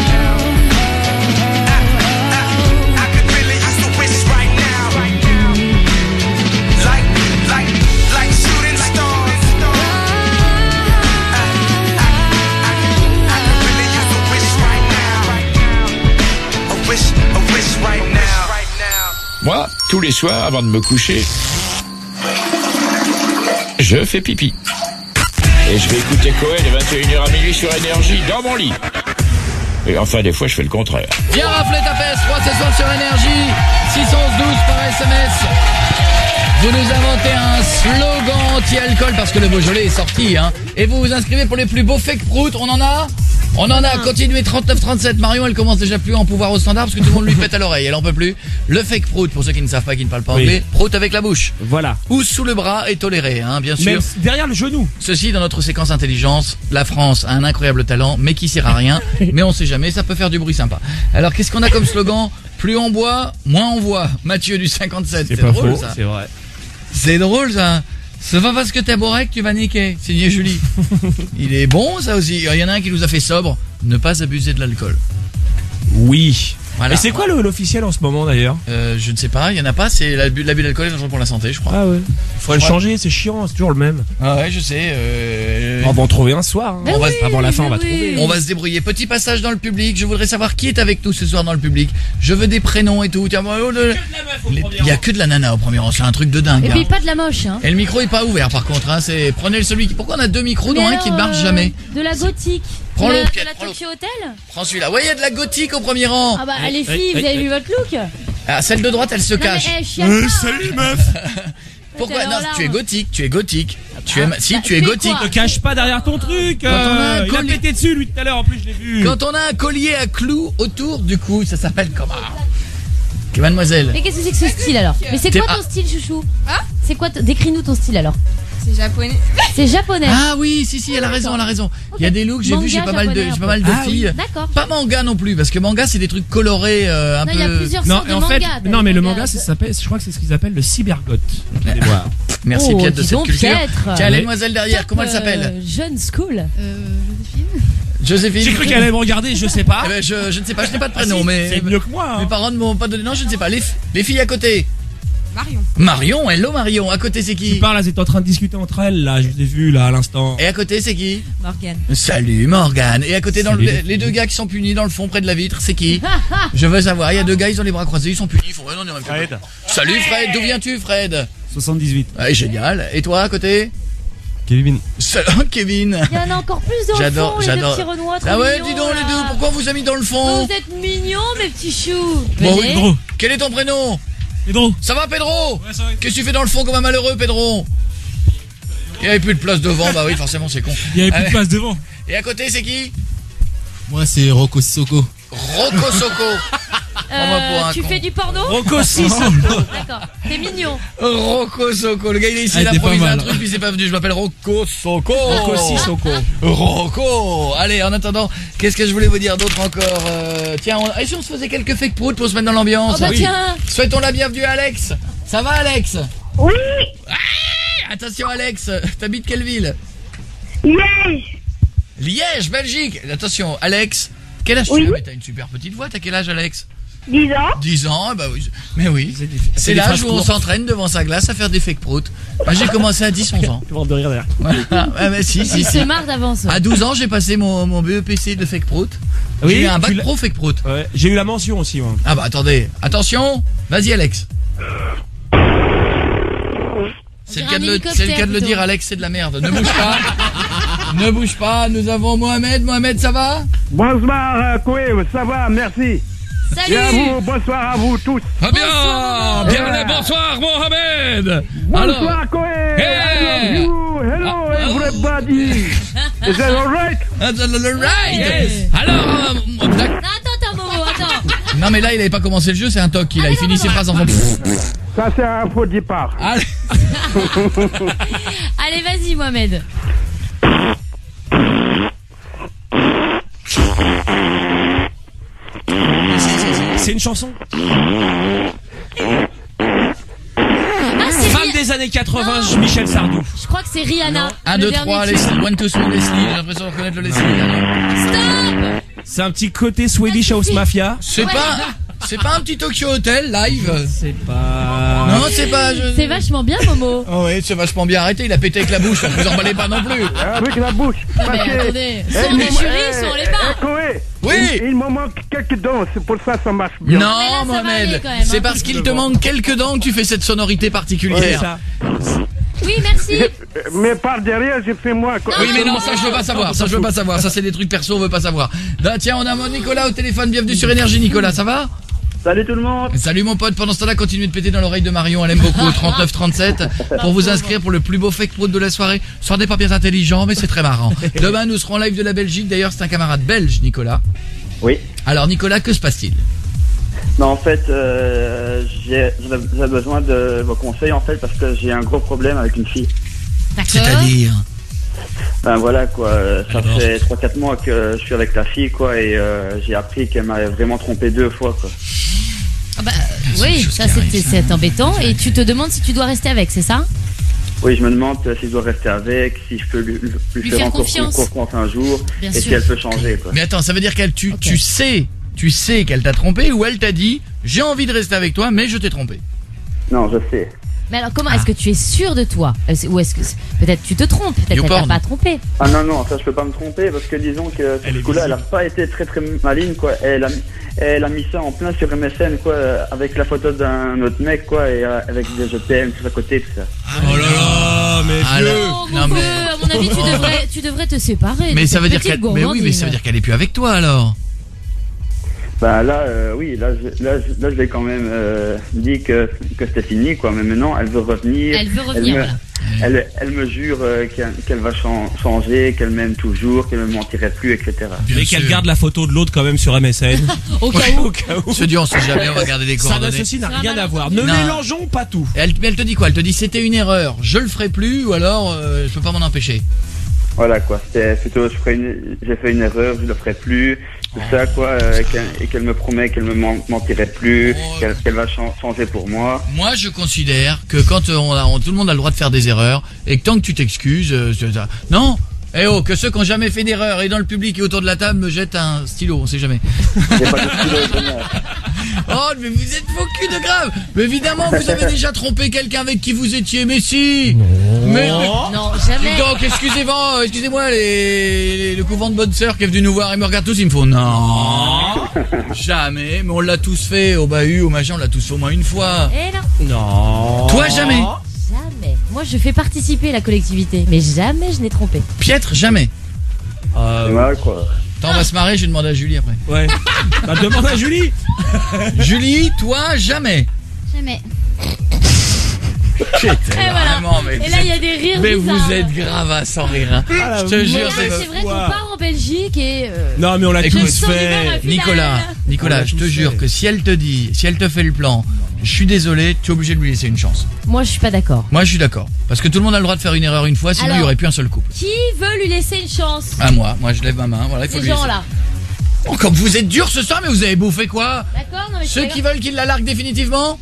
S10: Moi, tous les soirs, avant de me coucher, je fais pipi. Et je vais écouter Cohen de vingt et une heures à minuit sur Énergie dans mon lit. Et enfin, des fois, je fais le contraire.
S2: Viens rafler ta fesse, trois ce soir sur Énergie, six onze douze par S M S. Vous nous inventez un slogan anti-alcool parce que le Beaujolais est sorti, hein. Et vous vous inscrivez pour les plus beaux fake proutes, on en a ? On en a, continué trente-neuf trente-sept. Marion, elle commence déjà plus à en pouvoir au standard parce que tout le monde lui pète à l'oreille, elle en peut plus. Le fake prout, pour ceux qui ne savent pas, qui ne parlent pas anglais, oui. Prout avec la bouche.
S3: Voilà.
S2: Ou sous le bras est toléré, hein, bien sûr.
S3: Même derrière le genou.
S2: Ceci dans notre séquence intelligence. La France a un incroyable talent, mais qui sert à rien. Mais on sait jamais, ça peut faire du bruit sympa. Alors, qu'est-ce qu'on a comme slogan ? Plus on boit, moins on voit. Mathieu du cinquante-sept.
S3: C'est,
S2: c'est
S3: pas
S2: drôle,
S3: faux,
S2: ça.
S3: c'est vrai.
S2: C'est drôle, ça. C'est pas parce que t'es boré que tu vas niquer, signé Julie. Il est bon, ça aussi. Il y en a un qui nous a fait sobre. Ne pas abuser de l'alcool.
S3: Oui.
S2: Voilà.
S3: Et c'est quoi le, l'officiel en ce moment d'ailleurs ?
S2: euh, Je ne sais pas, il y en a pas, c'est l'abus, l'abus d'alcool est dangereux pour la santé, je crois.
S3: Ah ouais. Faudrait
S2: ouais.
S3: le changer, c'est chiant, c'est toujours le même.
S2: Ah ouais, je sais. Euh...
S3: On va en trouver un soir. Hein.
S2: On va,
S8: oui,
S3: avant la fin, on va
S8: oui.
S3: trouver.
S2: On va se débrouiller. Petit passage dans le public. Je voudrais savoir qui est avec nous ce soir dans le public. Je veux des prénoms et tout. Tiens, oh, le... il y a que de la nana au premier rang. C'est un truc de dingue.
S4: Et
S2: hein.
S4: puis pas de la moche, hein.
S2: Et le micro est pas ouvert par contre. Hein. C'est prenez celui qui. Pourquoi on a deux micros
S4: Mais
S2: dont un
S4: alors,
S2: qui ne marche
S4: euh,
S2: jamais.
S4: De la gothique.
S2: Prends
S4: de la,
S2: l'autre,
S4: de la
S2: prends l'autre.
S4: Tokyo Hotel.
S2: Prends celui-là. Ouais, il y a de la gothique au premier rang.
S4: Ah bah
S3: Ouais,
S4: les
S3: ouais,
S4: filles,
S3: ouais,
S4: vous avez
S3: ouais.
S4: vu votre look ?
S2: Ah, celle de droite, elle se
S4: Non, mais,
S2: cache.
S4: eh, chiale pas, hein.
S3: Salut meuf.
S2: Pourquoi
S4: alors
S2: non,
S4: là,
S2: tu es
S4: on-
S2: gothique, tu es gothique. Tu es
S4: Ah,
S2: ma- si
S4: bah,
S2: tu es
S4: c'est
S2: gothique.
S4: quoi
S3: Te cache pas derrière ton truc.
S2: Quand on a un
S3: euh, il a
S2: collier-
S3: pété dessus lui tout à l'heure en plus je l'ai vu.
S2: Quand on a un collier à clous autour du cou, ça s'appelle comment ? Mademoiselle.
S4: Mais qu'est-ce que c'est que ce style alors ? Mais c'est
S2: T'es-
S4: quoi
S2: ah.
S4: ton style, chouchou ?
S11: Hein ?
S4: C'est quoi t- Décris-nous ton style alors.
S11: C'est japonais.
S4: C'est japonais.
S2: Ah oui, si si, elle a raison, elle a raison. Il y a des looks, j'ai
S4: Manga
S2: vu, j'ai pas mal de,
S4: japonais,
S2: j'ai pas
S4: un
S2: mal de
S4: peu. Ah oui,
S2: filles.
S4: d'accord.
S2: Pas manga non plus, parce que manga c'est des trucs colorés euh, un
S4: Non,
S2: peu.
S4: il y a plusieurs
S3: Non,
S4: sortes
S3: et
S4: de
S3: en fait,
S4: mangas.
S3: non mais le
S4: Manga,
S3: manga,
S4: ça-
S3: ça s'appelle, je crois que c'est ce qu'ils appellent le cybergoth. Allez voir.
S2: Merci
S4: Oh,
S2: Piette de
S4: dis
S2: cette
S4: donc,
S2: culture.
S4: Piètre.
S2: Tiens, les
S3: Oui.
S2: demoiselles derrière,
S4: Top,
S2: comment elle s'appelle
S4: euh, Jeune School.
S11: Euh, Joséphine.
S2: Joséphine.
S3: J'ai cru qu'elle allait me regarder, je sais pas.
S2: Eh ben, je, je ne sais pas, je n'ai pas de
S3: Ah,
S2: prénom,
S3: si,
S2: mais
S3: c'est mieux que moi.
S2: mes
S3: Hein.
S2: parents ne m'ont pas donné. Non, je ne sais pas. Les, f- les filles à côté.
S11: Marion.
S2: Marion, hello Marion. À côté c'est
S3: Tu
S2: qui?
S3: parles, elles étaient en train de discuter entre elles là, je les ai vues là à l'instant.
S2: Et à côté c'est qui?
S11: Morgane.
S2: Salut Morgane. Et à côté dans le-
S3: Salut.
S2: les deux gars qui sont punis dans le fond près de la vitre, c'est qui? Je veux savoir. Il y a deux gars, ils ont les bras croisés, ils sont punis. Ils font ouais, non, on est même pas-
S3: Fred.
S2: Salut Fred. D'où viens-tu Fred?
S3: soixante-dix-huit.
S2: Ouais, génial. Et toi à côté?
S3: Kevin.
S2: Salut Kevin.
S4: Il y en a encore plus dans
S2: J'adore,
S4: le fond, les deux
S2: j'adore.
S4: petits Renois. trop
S2: Ah ouais,
S4: mignons,
S2: dis donc les
S4: là.
S2: deux. Pourquoi on vous a mis dans le fond?
S4: Vous êtes mignons, mes petits choux.
S2: Bon,
S4: Venez.
S2: oui, quel est ton prénom?
S3: Pedro.
S2: Ça va Pedro?
S3: Ouais, ça va.
S2: Qu'est-ce que tu fais dans le fond comme un malheureux Pedro? Il n'y avait plus de place devant, bah oui forcément c'est con.
S3: Il y avait plus
S2: Allez.
S3: de place devant.
S2: Et à côté c'est qui?
S12: Moi c'est Rocco Sissoko.
S2: Rocco Soko. Prends-moi pour un
S4: tu
S2: con.
S4: fais du porno?
S3: Rocco Sissoko.
S4: D'accord, t'es mignon.
S2: Rocco Soko, le gars il est ici,
S12: Ah,
S2: il a
S12: t'es pas
S2: improvisé un
S12: mal.
S2: truc puis c'est pas venu, je m'appelle Rocco Soko.
S3: Rocco Sissoko.
S2: Rocco. Allez, en attendant, qu'est-ce que je voulais vous dire d'autre encore? euh, Tiens, on... et si on se faisait quelques fake proutes pour se mettre dans l'ambiance?
S4: Oh bah
S2: Oui.
S4: tiens.
S2: Souhaitons la bienvenue à Alex. Ça va Alex?
S5: Oui,
S2: Ah, attention Alex, t'habites quelle ville?
S5: Liège.
S2: Liège, Belgique. Attention Alex, quel âge
S5: Oui.
S2: tu as? Mais t'as une super petite voix, t'as quel âge Alex?
S5: dix ans.
S2: dix ans, bah oui. Mais oui,
S3: C'est des-
S2: c'est
S3: c'est des
S2: l'âge
S3: phrases
S2: où on
S3: courtes.
S2: s'entraîne devant sa glace à faire des fake proutes. Moi, j'ai commencé à dix onze ans.
S3: Tu vas de rire derrière.
S2: Voilà. Ouais, mais si, si,
S4: Il
S2: si.
S4: se marre d'avance.
S2: À douze ans, j'ai passé mon, mon B E P C de fake prout. J'ai
S3: Oui,
S2: eu un bac
S3: tu l'as-
S2: pro fake prout.
S3: Ouais, j'ai eu la mention aussi moi.
S2: Ah bah attendez, attention, vas-y Alex. C'est le cas de le, c'est le cas de le dire, Alex, c'est de la merde. Ne bouge pas. Ne bouge pas. Nous avons Mohamed. Mohamed, ça va?
S13: Bonsoir, euh, Koé, ça va, merci.
S4: Salut.
S13: Et à vous, bonsoir à vous tous.
S2: Ah bien, bien, allez, bonsoir, Mohamed.
S13: Bonsoir, Koé.
S2: Hey.
S13: Hello, hello, everybody. Is that all right?
S2: That's all right. Yes. Alors, euh,
S4: Attends, attends, Momo, attends.
S2: non mais là, il avait pas commencé le jeu, c'est un toc. Il a, il finit ses phrases en faisant.
S13: Ça, c'est un faux départ.
S2: Allez.
S4: Allez, vas-y, Mohamed.
S3: C'est une chanson.
S4: Ah, c'est
S3: Femme
S4: Ri-
S3: des années quatre-vingts,
S4: Non.
S3: Michel Sardou.
S4: Je crois que c'est Rihanna.
S2: un,
S4: le
S2: deux,
S4: dernier
S2: trois,
S4: titre.
S2: Leslie. one, two, three, Leslie. J'ai l'impression de reconnaître le Leslie.
S4: Stop.
S3: C'est un petit côté Swedish House Mafia.
S2: C'est pas, c'est pas un petit Tokyo Hotel live.
S3: C'est pas.
S2: Non, c'est pas. Je...
S4: C'est vachement bien, Momo.
S2: Oh oui, c'est vachement bien arrêté. Il a pété avec la bouche. Vous emballez pas non plus.
S13: Avec la bouche.
S4: Mais
S13: Parce que-
S4: attendez,
S13: Eh,
S4: sans
S13: il
S4: les
S13: me-
S4: churis,
S13: eh,
S4: sans les
S13: eh,
S4: pas.
S13: Koé,
S2: Oui.
S13: Il, il me manque quelques dents, c'est pour ça que ça marche bien.
S2: Non,
S4: mais là, ça va aller
S2: Mohamed.
S4: quand même, hein.
S2: C'est parce qu'il te manque quelques dents que tu fais cette sonorité
S3: Ouais,
S2: particulière.
S3: ça.
S4: Oui, merci.
S13: Mais par derrière, j'ai fait moi. quoi.
S2: Oui, mais non, ça je veux pas savoir. Ça je veux pas savoir. Ça c'est des trucs perso, on veut pas savoir. Là, tiens, on a mon Nicolas au téléphone. Bienvenue sur Énergie, Nicolas. Ça va?
S7: Salut tout le monde.
S2: Salut mon pote. Pendant ce temps-là, continuez de péter dans l'oreille de Marion. Elle aime beaucoup. trente-neuf trente-sept pour vous inscrire pour le plus beau fake prout de la soirée. Ce sont des papiers intelligents, mais c'est très marrant. Demain, nous serons live de la Belgique. D'ailleurs, c'est un camarade belge, Nicolas.
S7: Oui.
S2: Alors, Nicolas, que se passe-t-il?
S7: Non, en fait, euh, j'ai j'ai besoin de vos conseils en fait parce que j'ai un gros problème avec une fille.
S4: D'accord.
S2: C'est-à-dire?
S7: Ben voilà quoi, euh, ça
S2: Alors.
S7: fait trois quatre mois que je suis avec la fille quoi et euh, j'ai appris qu'elle m'avait vraiment trompé deux fois quoi.
S4: Ah bah,
S2: c'est
S4: oui,
S2: des choses
S4: ça
S2: qui
S4: c'est
S2: arrivent,
S4: c'est embêtant. Et tu te demandes si tu dois rester avec, c'est ça?
S7: Oui, je me demande euh, si je dois rester avec, si je peux lui, lui,
S4: Lui
S7: faire
S4: faire
S7: encore
S4: confiance.
S7: confiance un jour
S4: Bien
S7: et
S4: sûr.
S7: si elle peut changer quoi.
S2: Mais attends, ça veut dire qu'elle, tu,
S4: Ok.
S2: tu sais, tu sais qu'elle t'a trompé ou elle t'a dit, j'ai envie de rester avec toi, mais je t'ai trompé.
S7: Non, je sais.
S4: Mais alors comment
S2: Ah.
S4: est-ce que tu es sûr de toi? Est-ce- Ou est-ce que c'est- peut-être tu te trompes, peut-être qu'elle t'a
S2: Youporn.
S4: pas trompé.
S7: Ah non, non, ça je peux pas me tromper parce que disons que
S3: Elle est
S7: ce coup-là, elle a
S3: visible.
S7: pas été très très maligne quoi. Elle a, mis- elle a mis ça en plein sur M S N quoi, euh, avec la photo d'un autre mec quoi et euh, avec des je t'aime tout à côté tout ça.
S3: Oh là là, mais
S2: Ah,
S3: vieux.
S2: là.
S4: Oh
S2: non,
S4: mon
S2: mais-
S4: Dieu, à mon avis tu devrais, tu devrais te séparer.
S2: Mais
S4: de
S2: ça
S4: cette
S2: veut dire
S4: petite
S2: qu'elle, mais oui, mais
S4: gourmandine.
S2: ça veut dire qu'elle est plus avec toi alors.
S7: Bah là, euh, oui, là, je, là, je, là, je l'ai quand même euh, dit que, que c'était fini, quoi. Mais maintenant, elle veut revenir.
S4: Elle veut revenir,
S7: me,
S4: voilà.
S7: elle, elle me jure euh, qu'elle, qu'elle va chan- changer, qu'elle m'aime toujours, qu'elle ne me mentirait plus, et cetera.
S2: Bien
S3: Mais
S2: sûr.
S3: qu'elle garde la photo de l'autre quand même sur M S N.
S4: Au cas où.
S3: Au cas où.
S2: Se dit, on sait jamais, on va garder les
S3: Ça,
S2: coordonnées.
S3: ceci n'a
S4: C'est un
S3: rien à voir. Ne
S2: Non.
S3: mélangeons pas tout.
S2: Et elle, mais elle te dit quoi? Elle te dit c'était une erreur, je le ferai plus ou alors euh, je peux pas m'en empêcher.
S7: Voilà, quoi. C'était plutôt, je ferai une, j'ai fait une erreur, je le ferai plus, tout ça, quoi. euh, qu'elle, et qu'elle me promet qu'elle me men- mentirait plus,
S2: Oh.
S7: qu'elle, qu'elle va chan- changer pour moi.
S2: Moi, je considère que quand euh, on a, on- tout le monde a le droit de faire des erreurs et que tant que tu t'excuses, euh, c'est ça. Non. Eh oh, que ceux qui ont jamais fait d'erreur et dans le public et autour de la table me jettent un stylo, on sait jamais.
S7: J'ai pas de stylo, vraiment.
S2: Oh, mais vous êtes faux cul de grave. Mais évidemment, vous avez déjà trompé quelqu'un avec qui vous étiez, mais si. Mais, mais-
S4: Non, jamais.
S2: Donc, excusez-moi, excusez-moi, les, les- le couvent de bonne sœur qui est venu nous voir et me regarde tous, il me faut non, jamais, mais on l'a tous fait, au bahut, au machin, on l'a tous fait au moins une fois.
S4: Eh non,
S3: Non.
S2: Toi, jamais.
S4: jamais. Moi je fais participer la collectivité, mais jamais je n'ai trompé.
S2: Piètre, jamais.
S3: Euh,
S7: C'est mal, quoi.
S2: Attends, on va se marrer, je vais demander à Julie après.
S3: ouais. Bah demande à Julie.
S2: Julie, toi, jamais.
S11: Jamais.
S2: Putain,
S4: Et voilà.
S2: vraiment, mais,
S4: Et là il y a des rires
S2: mais
S4: bizarres.
S2: vous êtes grave à sans rire. Hein.
S3: Ah,
S2: Je te
S3: la
S2: jure,
S4: Mais
S2: c'est...
S4: c'est vrai qu'on
S3: Quoi
S4: part en Belgique et... euh,
S3: Non mais on l'a
S2: Écoute,
S3: tous
S4: sans hiver,
S3: fait.
S4: la finale.
S2: Nicolas,
S3: On
S2: Nicolas,
S3: l'a
S2: je te
S3: tous
S2: jure
S3: fait.
S2: que si elle te dit, si elle te fait le plan, je suis désolé, tu es obligé de lui laisser une chance.
S4: Moi je suis pas d'accord.
S2: Moi, je suis d'accord. Parce que tout le monde a le droit de faire une erreur une fois, sinon
S4: Alors-
S2: il y aurait plus un seul couple.
S4: Qui veut lui laisser une chance?
S2: À moi, moi je lève ma main, voilà, il faut
S4: Ces
S2: lui laisser.
S4: gens-là.
S2: Oh, comme vous êtes dur ce soir, mais vous avez bouffé quoi?
S4: D'accord, non mais
S2: Ceux
S4: c'est
S2: qui
S4: pas
S2: veulent qu'il la largue définitivement?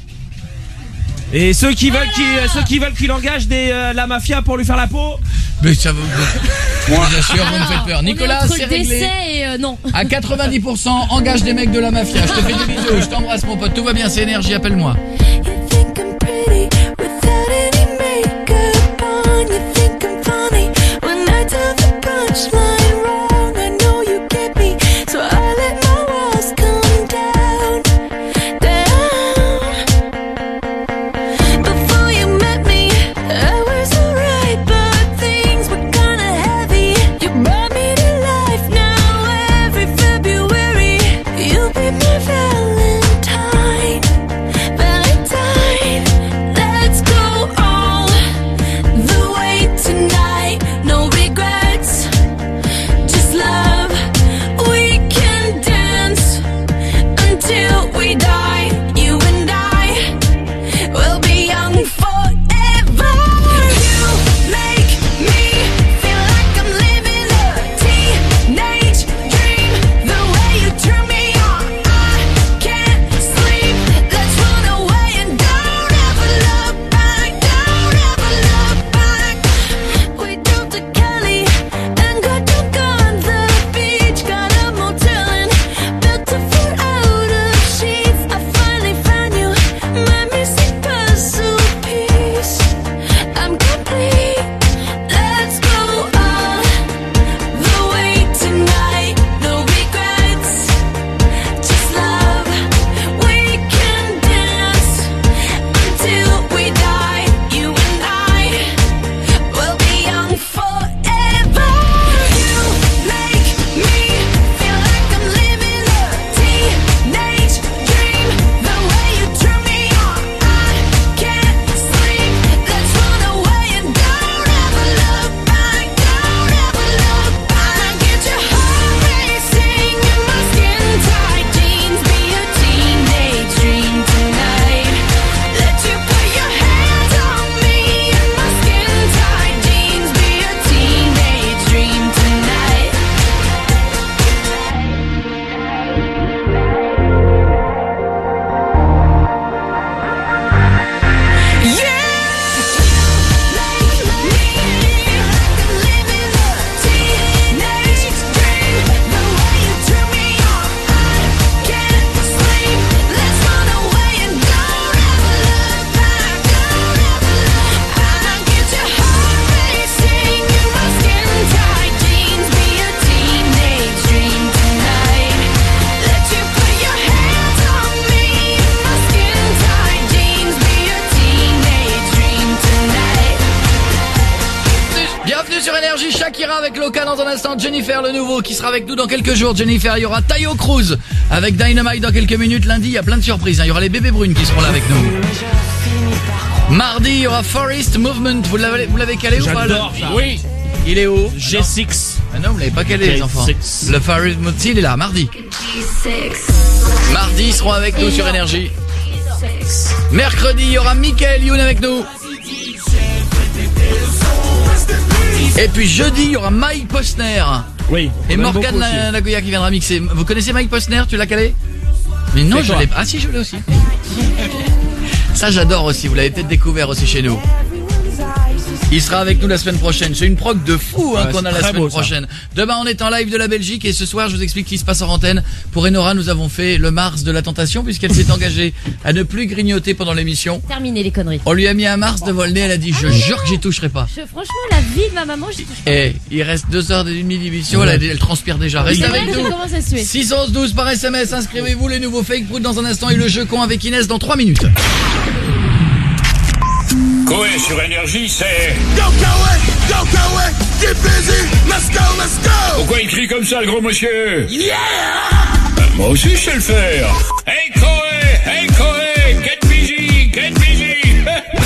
S3: Et ceux qui veulent qu'il euh, ceux qui veulent qu'il engage des euh, la mafia pour lui faire la peau.
S2: Mais ça vous... Je vous assure, vous me faites peur.
S4: On est
S2: Nicolas,
S4: entre
S2: c'est
S4: le
S2: réglé.
S4: décès et euh, non.
S2: À quatre-vingt-dix pour cent, engage des mecs de la mafia. Je te fais des bisous, je t'embrasse mon pote. Tout va bien, c'est Énergie, appelle-moi.
S14: You think I'm pretty without any makeup on. You think I'm funny when I tell the punchline wrong. I know you get me, so I let my walls come down, down. Before you met me, I
S2: Loca dans un instant, Jennifer le nouveau qui sera avec nous dans quelques jours. Jennifer, il y aura Tayo Cruz avec Dynamite dans quelques minutes. Lundi, il y a plein de surprises, hein. Il y aura les bébés brunes qui seront là avec nous. Mardi, il y aura Forest Movement. Vous l'avez, vous l'avez calé ou pas?
S3: J'adore ça.
S2: Oui. Il est où?
S3: G six.
S2: Ah non, vous l'avez pas calé, les enfants. Le Forest Movement, il est là, mardi. Mardi, ils seront avec nous sur Énergie. Mercredi, il y aura Mickaël Youn avec nous. Et puis jeudi, il y aura Mike Posner.
S3: Oui.
S2: Et Morgane Nagoya qui viendra mixer. Vous connaissez Mike Posner? Tu l'as calé? Mais non, je l'ai pas. Ah si, je l'ai aussi. Ça, j'adore aussi. Vous l'avez peut-être découvert aussi chez nous. Il sera avec nous la semaine prochaine. C'est une proc de fou hein,
S3: ouais,
S2: qu'on a la semaine beau, prochaine. Demain, on est en live de la Belgique et ce soir, je vous explique ce qui se passe en antenne. Pour Enora, nous avons fait le Mars de la tentation puisqu'elle s'est engagée à ne plus grignoter pendant l'émission.
S4: Terminé les conneries.
S2: On lui a mis un Mars devant le nez. Elle a dit, je
S4: ah
S2: jure que j'y toucherai pas.
S4: Je, franchement, la vie de ma maman, j'y touche pas.
S2: Et il reste deux heures et demie d'émission. Ouais. Elle, elle transpire déjà. Restez avec nous. six onze douze par S M S. Inscrivez-vous les nouveaux fake prout dans un instant et le jeu con avec Inès dans trois minutes.
S10: Coé sur Énergie, c'est...
S9: Go Coé, go Coé, get busy, let's go, let's go.
S10: Pourquoi il crie comme ça, le gros monsieur?
S9: Yeah.
S10: Ben, moi aussi, je sais le faire. Hey Coé, hey Coé, get busy, get busy.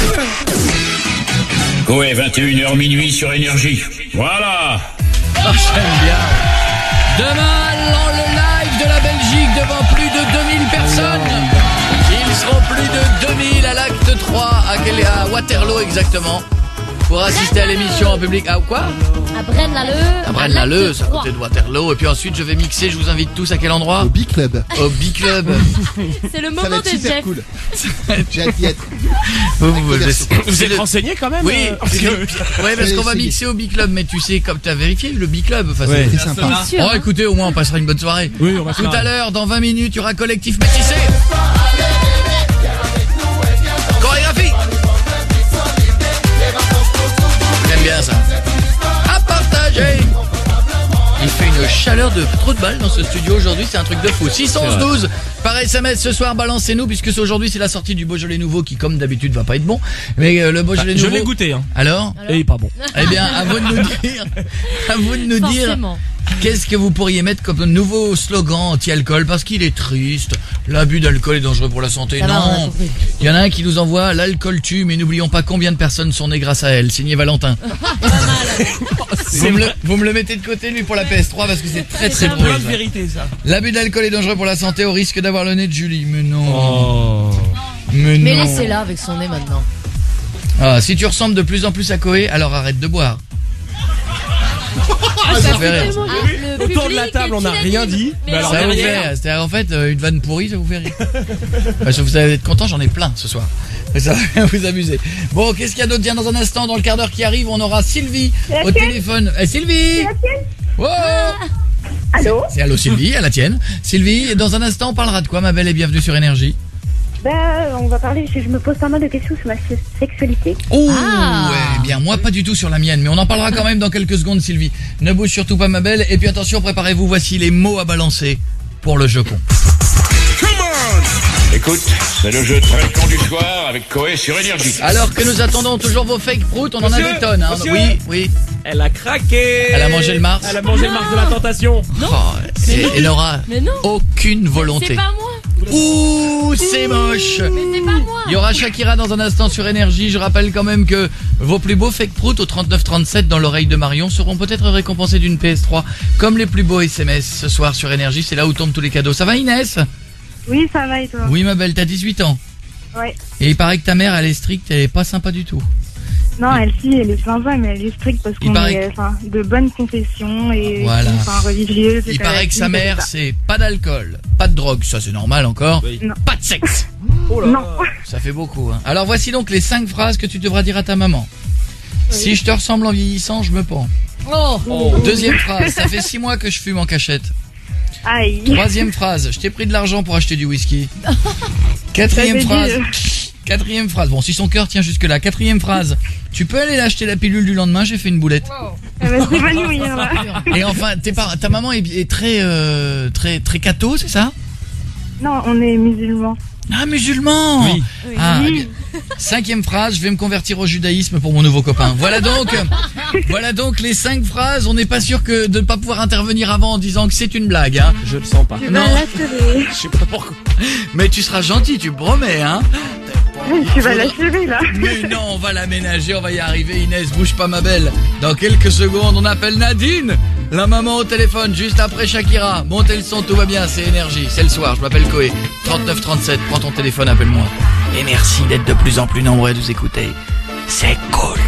S10: Coé, vingt et une heures minuit sur Énergie. Voilà.
S2: Oh, j'aime bien. Demain, dans le live de la Belgique, devant plus de deux mille personnes. Ils seront plus de deux mille à l'acte trois, à, quel, à Waterloo exactement, pour assister à l'émission en public. Ah, quoi?
S4: À Braine-l'Alleud.
S2: À Braine-l'Alleud, c'est à côté de Waterloo. Et puis ensuite, je vais mixer, je vous invite tous à quel endroit?
S12: Au B-Club.
S2: Au B-Club.
S4: C'est le
S12: Ça va
S4: moment
S12: être
S4: de
S12: super
S4: Jeff.
S12: cool. J'ai hâte d'y être.
S2: Vous, vous, vous,
S3: Vous êtes renseigné quand même?
S2: Oui,
S3: euh, parce que...
S2: ouais, parce qu'on va mixer au B-Club, mais tu sais, comme tu as vérifié, le B-Club, enfin,
S3: ouais.
S2: c'est
S12: sympa.
S4: C'est sûr,
S2: Oh,
S4: hein.
S2: écoutez, au moins, on passera une bonne soirée.
S3: Oui, on va
S2: Tout
S3: faire
S2: à
S3: un-
S2: l'heure, dans vingt minutes, il y aura Collectif Métissé. Chorégraphie. J'aime bien ça. À partager. Il fait une chaleur de trop de balles dans ce studio aujourd'hui, c'est un truc de fou. six onze douze par S M S ce soir, balancez-nous puisque c'est aujourd'hui c'est la sortie du Beaujolais nouveau qui comme d'habitude va pas être bon. Mais euh, le Beaujolais
S3: Bah, je
S2: nouveau.
S3: l'ai goûté hein.
S2: Alors,
S3: Et il est pas bon.
S2: Eh bien, à vous de nous dire, à vous de nous dire,
S4: Forcément.
S2: qu'est-ce que vous pourriez mettre comme nouveau slogan anti-alcool parce qu'il est triste. L'abus d'alcool est dangereux pour la santé.
S4: Ça va, on a
S2: Non.
S4: compris.
S2: Il y en a un qui nous envoie l'alcool tue, mais n'oublions pas combien de personnes sont nées grâce à elle. Signé Valentin. Vous me, le, vous me le mettez de côté lui pour la P S trois parce que c'est très très
S4: C'est
S2: drôle.
S3: Plein de
S2: ça.
S3: vérité ça.
S2: L'abus d'alcool est dangereux pour la santé au risque d'avoir le nez de Julie. Mais non.
S3: Oh.
S2: Mais
S4: Mais
S2: non.
S4: laissez-la avec son nez maintenant.
S2: Ah, si tu ressembles de plus en plus à Coé, alors arrête de boire.
S4: Ah,
S2: ça fait rire.
S4: Ah, le
S3: Autour de la
S4: public
S3: table, on n'a
S4: est
S3: rien
S4: unanime.
S3: dit.
S4: Mais
S3: Mais alors
S2: Ça vous fait
S3: derrière,
S2: rire. C'est-à-dire, en fait, euh, une vanne pourrie, ça vous fait rire. Parce que vous allez être content, j'en ai plein ce soir. Mais ça va vous amuser. Bon, qu'est-ce qu'il y a d'autre? Tiens, dans un instant, dans le quart d'heure qui arrive, on aura Sylvie
S5: La
S2: au
S5: tienne
S2: téléphone. Eh, Sylvie! Wow.
S5: Allô?
S2: C'est allô Sylvie, à la tienne. Sylvie, dans un instant, on parlera de quoi, ma belle, et bienvenue sur Énergie?
S5: Ben, on va parler, je me pose pas mal de questions sur ma se- sexualité.
S2: Oh,
S4: Ah.
S2: ouais, bien, moi pas du tout sur la mienne, mais on en parlera quand même dans quelques secondes, Sylvie. Ne bouge surtout pas, ma belle, et puis attention, préparez-vous, voici les mots à balancer pour le jeu con.
S10: Écoute, c'est le jeu très con du soir avec Coé sur Énergie.
S2: Alors que nous attendons toujours vos fake proutes, on en a
S3: Monsieur,
S2: des tonnes, hein.
S3: monsieur.
S2: Oui, oui.
S3: elle a craqué.
S2: Elle a mangé le Mars.
S3: Elle a mangé le Mars de la tentation.
S2: Oh, et elle n'aura
S4: Mais non.
S2: aucune volonté.
S4: C'est pas moi.
S2: Ouh, c'est moche.
S4: Mais c'est pas moi.
S2: Il y aura Shakira dans un instant sur Énergie. Je rappelle quand même que vos plus beaux fake proutes au trente-neuf trente-sept dans l'oreille de Marion seront peut-être récompensés d'une P S trois comme les plus beaux S M S ce soir sur Énergie. C'est là où tombent tous les cadeaux. Ça va Inès?
S5: Oui, ça va et toi?
S2: Oui ma belle, t'as dix-huit ans.
S5: Ouais.
S2: Et il paraît que ta mère elle est stricte, elle est pas sympa du tout.
S5: Non, elle si, elle est sympa, mais elle est stricte parce
S2: Il
S5: qu'on
S2: paraît
S5: est enfin, de bonne confession et
S2: Voilà.
S5: enfin, religieuse.
S2: Il paraît que sa mère c'est pas d'alcool, pas de drogue, ça c'est normal encore,
S5: Non.
S2: pas de sexe.
S3: Oh là
S5: Non.
S3: là.
S2: Ça fait beaucoup. Hein. Alors voici donc les cinq phrases que tu devras dire à ta maman. Si je te ressemble en vieillissant, je me pends.
S4: Oh.
S2: Deuxième phrase, ça fait six mois que je fume en cachette.
S5: Aïe.
S2: Troisième phrase, je t'ai pris de l'argent pour acheter du whisky. Quatrième
S5: Ça
S2: phrase,
S5: fait dit,
S2: quatrième phrase, bon si son cœur tient jusque là. Quatrième phrase, tu peux aller acheter la pilule du lendemain, j'ai fait une boulette.
S5: Elle va s'évanouir là.
S2: Et enfin, tes par- ta maman est, est très, euh, très, très catho, c'est ça?
S5: Non, on est musulmans.
S2: Ah, musulman.
S3: Oui.
S2: Ah,
S5: Oui.
S2: bien. Cinquième phrase, je vais me convertir au judaïsme pour mon nouveau copain. Voilà donc, voilà donc les cinq phrases. On n'est pas sûr que de ne pas pouvoir intervenir avant en disant que c'est une blague, hein.
S3: Je le sens pas.
S5: Tu
S2: Non.
S5: vas l'assurer.
S2: Je sais pas pourquoi. Mais tu seras gentil, tu me promets, hein.
S5: Tu vas l'assurer, là.
S2: Mais non, on va l'aménager, on va y arriver. Inès, bouge pas ma belle. Dans quelques secondes, on appelle Nadine, la maman au téléphone, juste après Shakira. Montez le son, tout va bien, c'est Énergie. C'est le soir, je m'appelle Koé. trente-neuf trente-sept, prends ton téléphone, appelle-moi. Et merci d'être de plus en plus nombreux à nous écouter. C'est cool.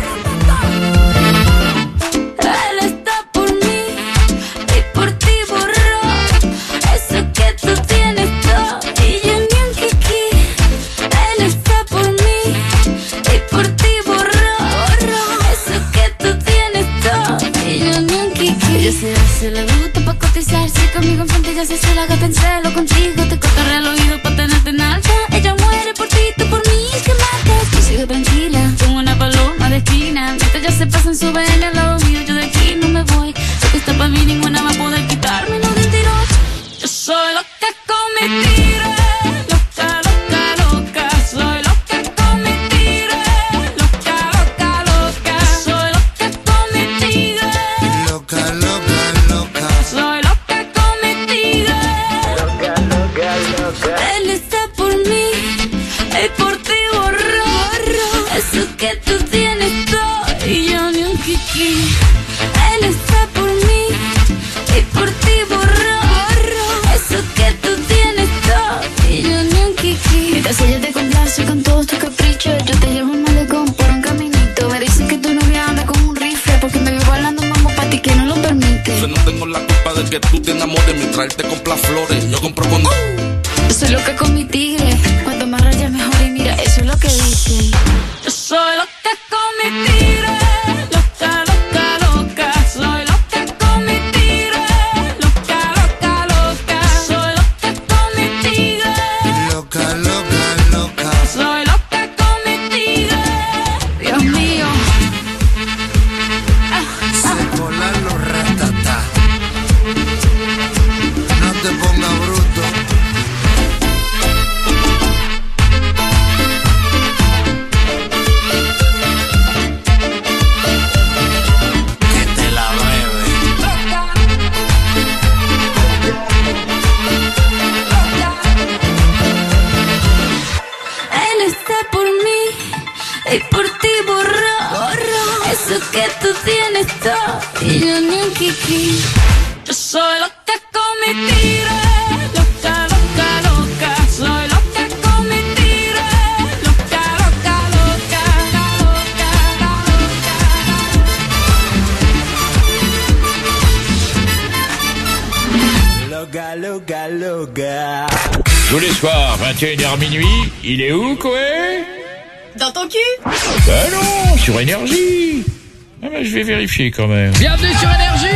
S14: Él está por mí y por ti borró eso que tú tienes todo y yo ni un kiki. Él está por mí y por ti borró eso que tú tienes todo y yo ni un kiki. Ella se hace la bruta pa' cotizarse conmigo enfrente, ya se hace la gata en celo contigo. Te cotorrea al oído pa' tenerte en alta. Ella muere por ti, tú por mí, que matas. Yo sigo tranquila, como una paloma de esquina. Mientras ya se pasan su vela al lado mío, yo de aquí no me voy. Lo que está pa' mí ninguna va a poder quitarme, no mentiroso. Yo soy loca con mi tira, loca, loca, loca. Soy loca con mi tira, loca, loca, loca. Soy loca con mi tira,
S9: Loca, loca, loca.
S14: soy loca con mi tira. Loca, loca, loca. Él está por mí y por ti borró eso que tú tienes todo y yo ni un kiki. Él está por mí y por ti borró eso que tú tienes todo y yo ni un kiki. Mientras ella te complace con todos tus caprichos, yo te llevo un malecón por un caminito. Me dicen que tu novia anda con un rifle porque me veo bailando mambo pa' ti que no lo permite.
S15: Yo no tengo la culpa de que tú te enamores mientras él te compra flores. Yo compro con...
S14: Yo soy loca con mi tigre, cuanto más rayas mejor y mira, eso es lo que dicen. Yo soy loca con mi tigre, loca, loca, loca. Soy loca con mi tigre, loca, loca, loca. Soy loca con mi tigre,
S9: Loca, loca, loca.
S14: soy loca con mi tigre. Dios mío. Ah,
S9: Se colan los ratatá. No te pongas bruto. Que te la bebe.
S14: Él está por mí y por ti borró eso que tú tienes todo y yo ni un kiki. Yo soy loca con mi tigre, loca, loca, loca. Soy loca con mi tigre, loca, loca, loca,
S3: Loga, loga, loga.
S10: Tous les soirs, vingt et une heures minuit, il est où, Koé?
S11: Dans ton cul.
S10: Ben non, sur Énergie. Ah ben, je vais vérifier quand même.
S2: Bienvenue sur Énergie.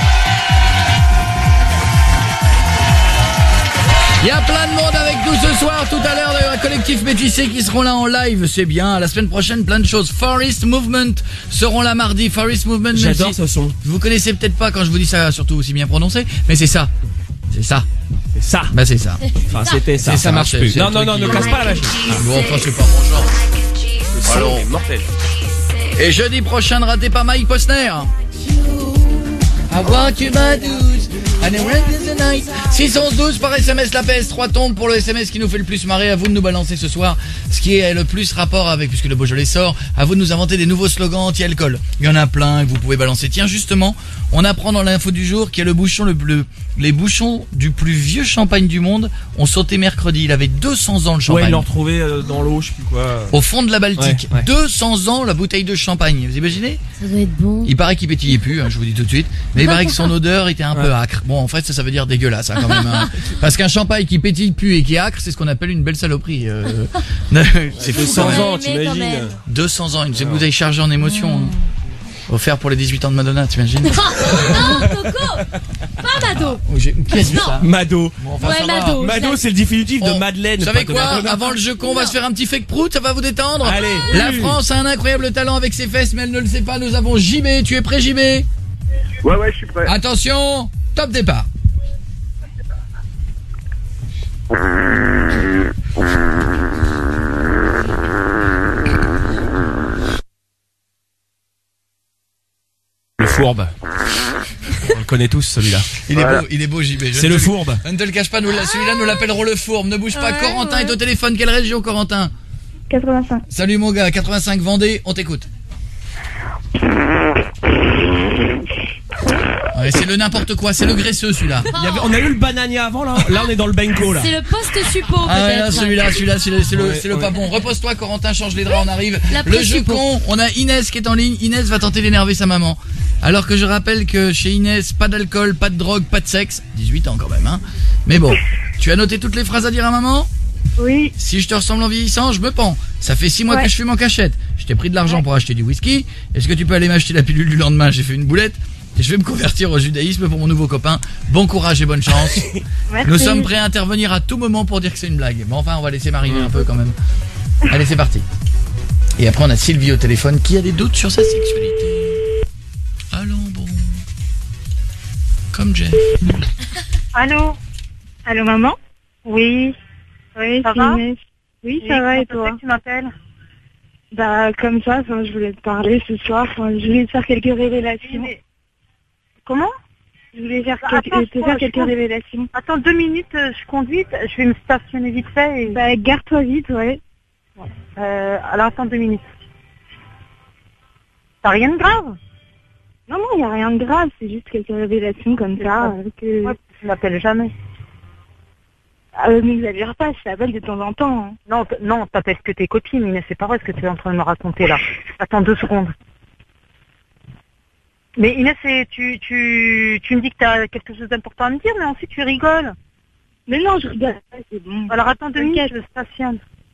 S2: Il y a plein de monde avec nous ce soir. Tout à l'heure, d'ailleurs, un collectif métissé qui seront là en live. C'est bien. La semaine prochaine, plein de choses. Forest Movement seront là mardi. Forest Movement. même
S3: J'adore
S2: si
S3: ce son.
S2: Vous connaissez peut-être pas quand je vous dis ça, surtout aussi bien prononcé. Mais c'est ça. C'est ça.
S3: C'est ça.
S2: Bah c'est ça.
S3: Enfin, c'était ça.
S2: C'est ça marche
S3: plus.
S2: c'est
S3: Non,
S2: le
S3: non,
S2: truc
S3: non,
S2: qui-
S3: ne casse pas la machine.
S2: Ah, bon, enfin, c'est pas mon genre.
S3: Le son
S2: Allons.
S3: est mortel.
S2: Et jeudi prochain, ne ratez pas Mike Posner. I want you my dudes and I'm ready the night. six onze douze par S M S, la P S trois tombe pour le S M S qui nous fait le plus marrer. À vous de nous balancer ce soir ce qui est le plus rapport avec, puisque le Beaujolais sort, à vous de nous inventer des nouveaux slogans anti-alcool. Il y en a plein que vous pouvez balancer. Tiens, justement, on apprend dans l'info du jour qu'il y a le bouchon le bleu. Les bouchons du plus vieux champagne du monde ont sauté mercredi. Il avait deux cents ans le
S3: Ouais,
S2: champagne.
S3: ils l'ont retrouvé euh, dans l'eau, je sais plus quoi.
S2: Au fond de la Baltique.
S3: Ouais, ouais.
S2: deux cents ans la bouteille de champagne. Vous imaginez?
S4: Ça doit être bon.
S2: Il paraît qu'il pétillait plus, hein, je vous dis tout de suite. Mais il paraît que son odeur était un peu acre. Bon, en fait, ça, ça veut dire dégueulasse, hein, quand même. Hein. Parce qu'un champagne qui pétille plus et qui est acre, c'est ce qu'on appelle une belle saloperie. Euh... c'est fou.
S3: deux cents
S2: quand même.
S3: ans,
S4: Mais quand
S3: t'imagines.
S4: même.
S2: deux cents ans, une bouteille chargée en émotion. Hein. Offert pour les dix-huit ans de Madonna, t'imagines?
S4: Non, Coco. Pas Mado.
S2: Oh, j'ai- Qui a dit
S4: Non.
S2: ça?
S3: Mado.
S2: Bon, enfin,
S4: Ouais,
S2: ça va.
S4: Mado.
S3: Mado, c'est le définitif de
S2: Oh,
S3: Madeleine.
S2: Vous savez
S3: pas de
S2: quoi?
S3: Madonna.
S2: Avant le jeu con, on va se faire un petit fake prout, ça va vous détendre?
S3: Allez.
S2: La
S3: Oui.
S2: France a un incroyable talent avec ses fesses, mais elle ne le sait pas. Nous avons J B. Tu es prêt, J B?
S7: Ouais, ouais, je suis prêt.
S2: Attention, top départ.
S3: fourbe. On le connaît tous, celui-là.
S2: Il est beau, il est beau, J B. Je
S3: C'est
S2: ne
S3: le
S2: te-
S3: fourbe.
S2: Je ne te le cache pas, nous, la- celui-là, nous l'appellerons le fourbe. Ne bouge pas.
S5: Ouais,
S2: Corentin
S5: ouais.
S2: est au téléphone. Quelle région, Corentin?
S5: quatre-vingt-cinq.
S2: Salut, mon gars. quatre-vingt-cinq Vendée. On t'écoute. Ouais, c'est le n'importe quoi. C'est le graisseux, celui-là.
S3: Il y avait, on a eu le banania avant, là. Là, on est dans le benko, là.
S4: C'est le post-suppo,
S2: Ah ouais, là,
S4: peut-être.
S2: celui-là, celui-là, c'est le, c'est le,
S3: Ouais,
S2: c'est le
S3: ouais.
S2: pas bon. Repose-toi, Corentin, change les draps, on arrive.
S4: La
S2: Le jeu
S4: pré-suppo.
S2: con, on a Inès qui est en ligne. Inès va tenter d'énerver sa maman. Alors que je rappelle que chez Inès, pas d'alcool, pas de drogue, pas de sexe. dix-huit ans quand même, hein. Mais bon, tu as noté toutes les phrases à dire à maman?
S5: Oui.
S2: Si je te ressemble en vieillissant, je me pends. Ça fait six mois
S5: Ouais.
S2: que je fume en cachette. Je t'ai pris de l'argent pour acheter du whisky. Est-ce que tu peux aller m'acheter la pilule du lendemain? J'ai fait une boulette. Et je vais me convertir au judaïsme pour mon nouveau copain. Bon courage et bonne chance.
S5: Merci.
S2: Nous sommes prêts à intervenir à tout moment pour dire que c'est une blague. Mais enfin, on va laisser mariner un peu quand même. Allez, c'est parti. Et après, on a Sylvie au téléphone qui a des doutes sur sa sexualité. Allons bon. Comme Jeff.
S5: Allô? Allô, maman? Oui. Oui,
S11: Ça
S5: c'est
S11: va?
S5: Inès. Oui, ça va et toi?
S11: Tu m'appelles?
S5: Bah, comme ça, enfin, je voulais te parler ce soir. Enfin, je voulais te faire quelques révélations.
S11: Comment?
S5: Je voulais faire
S11: Attends,
S5: quelques, te
S11: je-
S5: faire
S11: je-
S5: quelques révélations.
S11: Attends deux minutes, euh, je conduis, je vais me stationner vite fait et...
S5: Bah, garde-toi vite, ouais.
S11: Euh, alors attends deux minutes. T'as rien de grave?
S5: Non, non, il n'y a rien de grave, c'est juste quelques révélations comme ça. euh, que...
S11: Ouais, tu m'appelles jamais.
S5: Ah, euh, n'exagère pas, je t'appelle de temps en temps. Hein.
S11: Non, t- non, t'appelles que tes copines, mais c'est pas vrai ce que tu es en train de me raconter là. Attends deux secondes. Mais Inès, c'est- tu, tu, tu me dis que t'as quelque chose d'important à me dire, mais ensuite tu rigoles.
S5: Mais non, je rigole pas, c'est bon.
S11: Alors attends deux minutes, je stationne.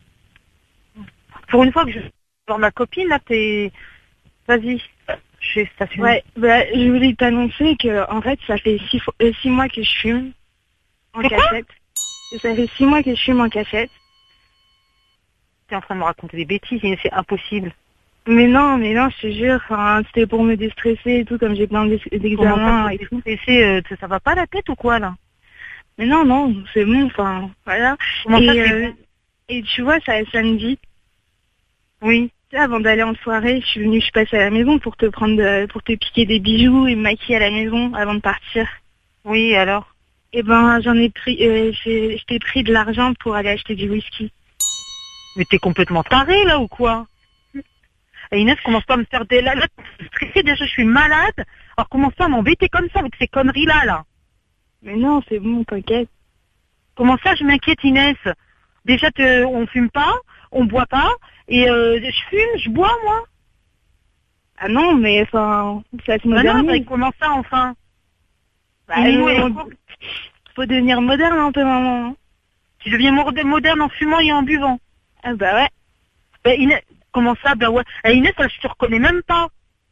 S11: Pour une fois que je vais voir ma copine, là, t'es... Vas-y, je vais stationner.
S5: Ouais, bah, je voulais t'annoncer que, en fait, ça fait six, fois- euh, six mois que je fume en
S11: C'est quoi
S5: cachette. Ça fait six mois que je fume en cachette.
S11: T'es en train de me raconter des bêtises, Inès, c'est impossible.
S5: Mais non, mais non, je te jure, enfin, c'était pour me déstresser et tout, comme j'ai plein d'ex- d'examens et tout.
S11: Et c'est, euh, ça va pas la tête ou quoi, là?
S5: Mais non, non, c'est bon, enfin, voilà.
S11: Comment
S5: et,
S11: ça, c'est
S5: euh,
S11: bon
S5: et tu vois, ça samedi,
S11: Oui.
S5: tu sais, avant d'aller en soirée, je suis venue, je suis passée à la maison pour te prendre, de- pour te piquer des bijoux et me maquiller à la maison avant de partir.
S11: Oui, alors?
S5: Et ben, j'en ai pris, euh, j'ai- je t'ai pris de l'argent pour aller acheter du whisky.
S11: Mais t'es complètement taré, là, ou quoi? Et Inès, commence pas à me faire des... Là, là, t'es stressée, déjà, je suis malade. Alors, commence pas à m'embêter comme ça avec ces conneries-là, là.
S5: Mais non, c'est bon, t'inquiète.
S11: Comment ça, je m'inquiète, Inès? Déjà, te, on fume pas, on boit pas, et euh, je fume, je bois, moi.
S5: Ah non, mais enfin, ça se
S11: Bah non,
S5: modernise.
S11: bah, comment ça, enfin?
S5: Bah,
S11: Et nous,
S5: euh,
S11: et-
S5: on- faut devenir moderne un peu, maman. hein.
S11: Tu deviens morde- moderne en fumant et en buvant.
S5: Ah bah ouais.
S11: Bah, Inès, comment ça? Bah ouais. Eh, Inès, elle, je te reconnais même pas.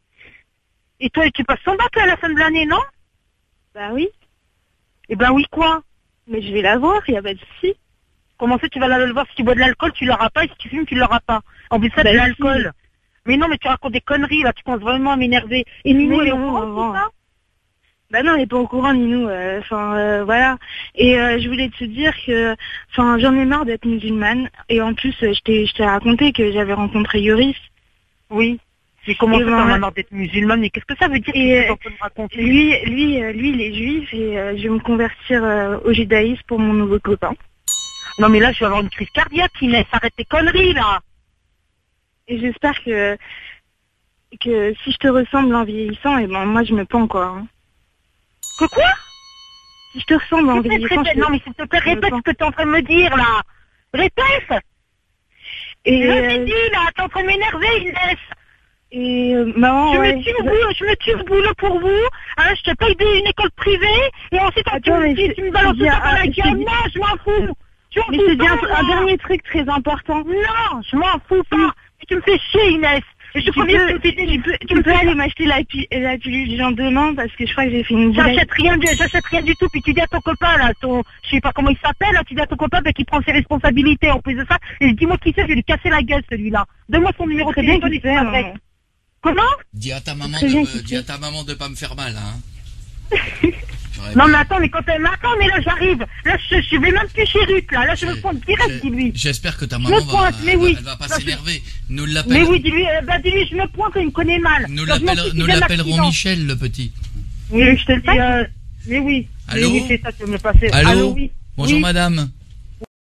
S11: Et toi, tu passes ton bac à la fin de l'année, non?
S5: Bah oui.
S11: Eh ben oui, quoi?
S5: Mais je vais la voir, y a pas de souci.
S11: Comment ça, tu vas la le voir? Si tu bois de l'alcool, tu l'auras pas, et si tu fumes, tu l'auras pas. En plus, ça,
S5: Bah
S11: de
S5: si.
S11: l'alcool. Mais non, mais tu racontes des conneries, là, tu commences vraiment à m'énerver. Et Ninou,
S5: Mais
S11: elle est au
S5: non,
S11: courant,
S5: maman.
S11: tout ça?
S5: Bah non, elle est pas au courant, Ninou. euh, Enfin, euh, voilà. Et euh, je voulais te dire que, enfin, j'en ai marre d'être musulmane. Et en plus, euh, je t'ai, je t'ai raconté que j'avais rencontré Yoris.
S11: Oui. Mais comment
S5: Et
S11: ça,
S5: ben,
S11: t'en as marre d'être musulmane? Mais qu'est-ce que ça veut dire?
S5: Et,
S11: que tu es
S5: euh,
S11: en train de me raconter?
S5: Lui, lui, euh, lui, il est juif et euh, je vais me convertir euh, au judaïsme pour mon nouveau copain.
S11: Non, mais là, je vais avoir une crise cardiaque, Inès. Arrête tes conneries, là.
S5: Et j'espère que que si je te ressemble en vieillissant, et ben moi je me pends quoi. hein.
S11: Que quoi?
S5: Si je te ressemble en
S11: Répète,
S5: vieillissant,
S11: répète.
S5: je
S11: Non, mais s'il te plaît,
S5: je me
S11: répète
S5: pends.
S11: ce que t'es en train de me dire, là. Répète.
S5: Et
S11: Je
S5: euh,
S11: t'ai dit, là, t'es en train de m'énerver, Inès.
S5: et euh, maman,
S11: Je
S5: ouais,
S11: me tue le boulot, je me tue le boulot pour vous. Hein, je te paye des- une école privée et ensuite tu
S5: Attends,
S11: me
S5: mais
S11: dis,
S5: je-
S11: tu me balances
S5: je dis
S11: ça
S5: un-
S11: dans la
S5: je te
S11: gueule.
S5: dis-
S11: Non, je m'en fous. Je m'en
S5: mais
S11: fous
S5: c'est bien
S11: pas,
S5: un
S11: moi.
S5: dernier truc très important.
S11: Non, je m'en fous pas. Tu me fais chier, Inès. Et je
S5: Tu
S11: connais
S5: peux,
S11: ce que tu
S5: tu peux, tu peux aller m'acheter la, pi- la pilule du lendemain parce que je crois que j'ai fait une boulette.
S11: J'achète rien, du- j'achète rien du tout. Puis tu dis à ton copain, là, ton, je sais pas comment il s'appelle, là, tu dis à ton copain, bah, qu'il prend ses responsabilités en plus de ça. Et dis-moi qui c'est, je vais lui casser la gueule, celui-là. Donne-moi son numéro de
S5: Très bien
S11: téléphone
S5: qui
S11: et
S5: c'est,
S11: tu
S5: maman.
S11: avec. Comment?
S2: Dis à ta maman
S5: Très
S2: de
S5: bien,
S2: me,
S5: Kiki.
S2: dis à ta maman de pas me faire mal, hein.
S11: Non mais attends, mais quand elle m'attend, mais là j'arrive. Là je, je vais même plus chez Ruth, là. Là je me pointe direct, dis-lui.
S2: J'espère que ta
S11: Je
S2: maman
S11: me
S2: va,
S11: pointe, mais
S2: elle va-
S11: oui.
S2: elle va pas
S11: Là, je-
S2: s'énerver. Nous l'appelle.
S11: Mais oui, dis-lui, euh, bah dis-lui, je me pointe, il me connaît mal.
S2: Nous
S11: Là, je m'en
S2: l'appelle-
S11: fous qu'il
S2: nous
S11: vienne
S2: l'appellerons
S11: l'accident.
S2: Michel, le petit.
S11: Oui, je te le dis, euh, mais oui.
S2: Allô
S11: Mais oui, c'est ça, tu veux me passer.
S2: Allô,
S11: Allô, oui.
S2: Bonjour
S11: Oui.
S2: madame.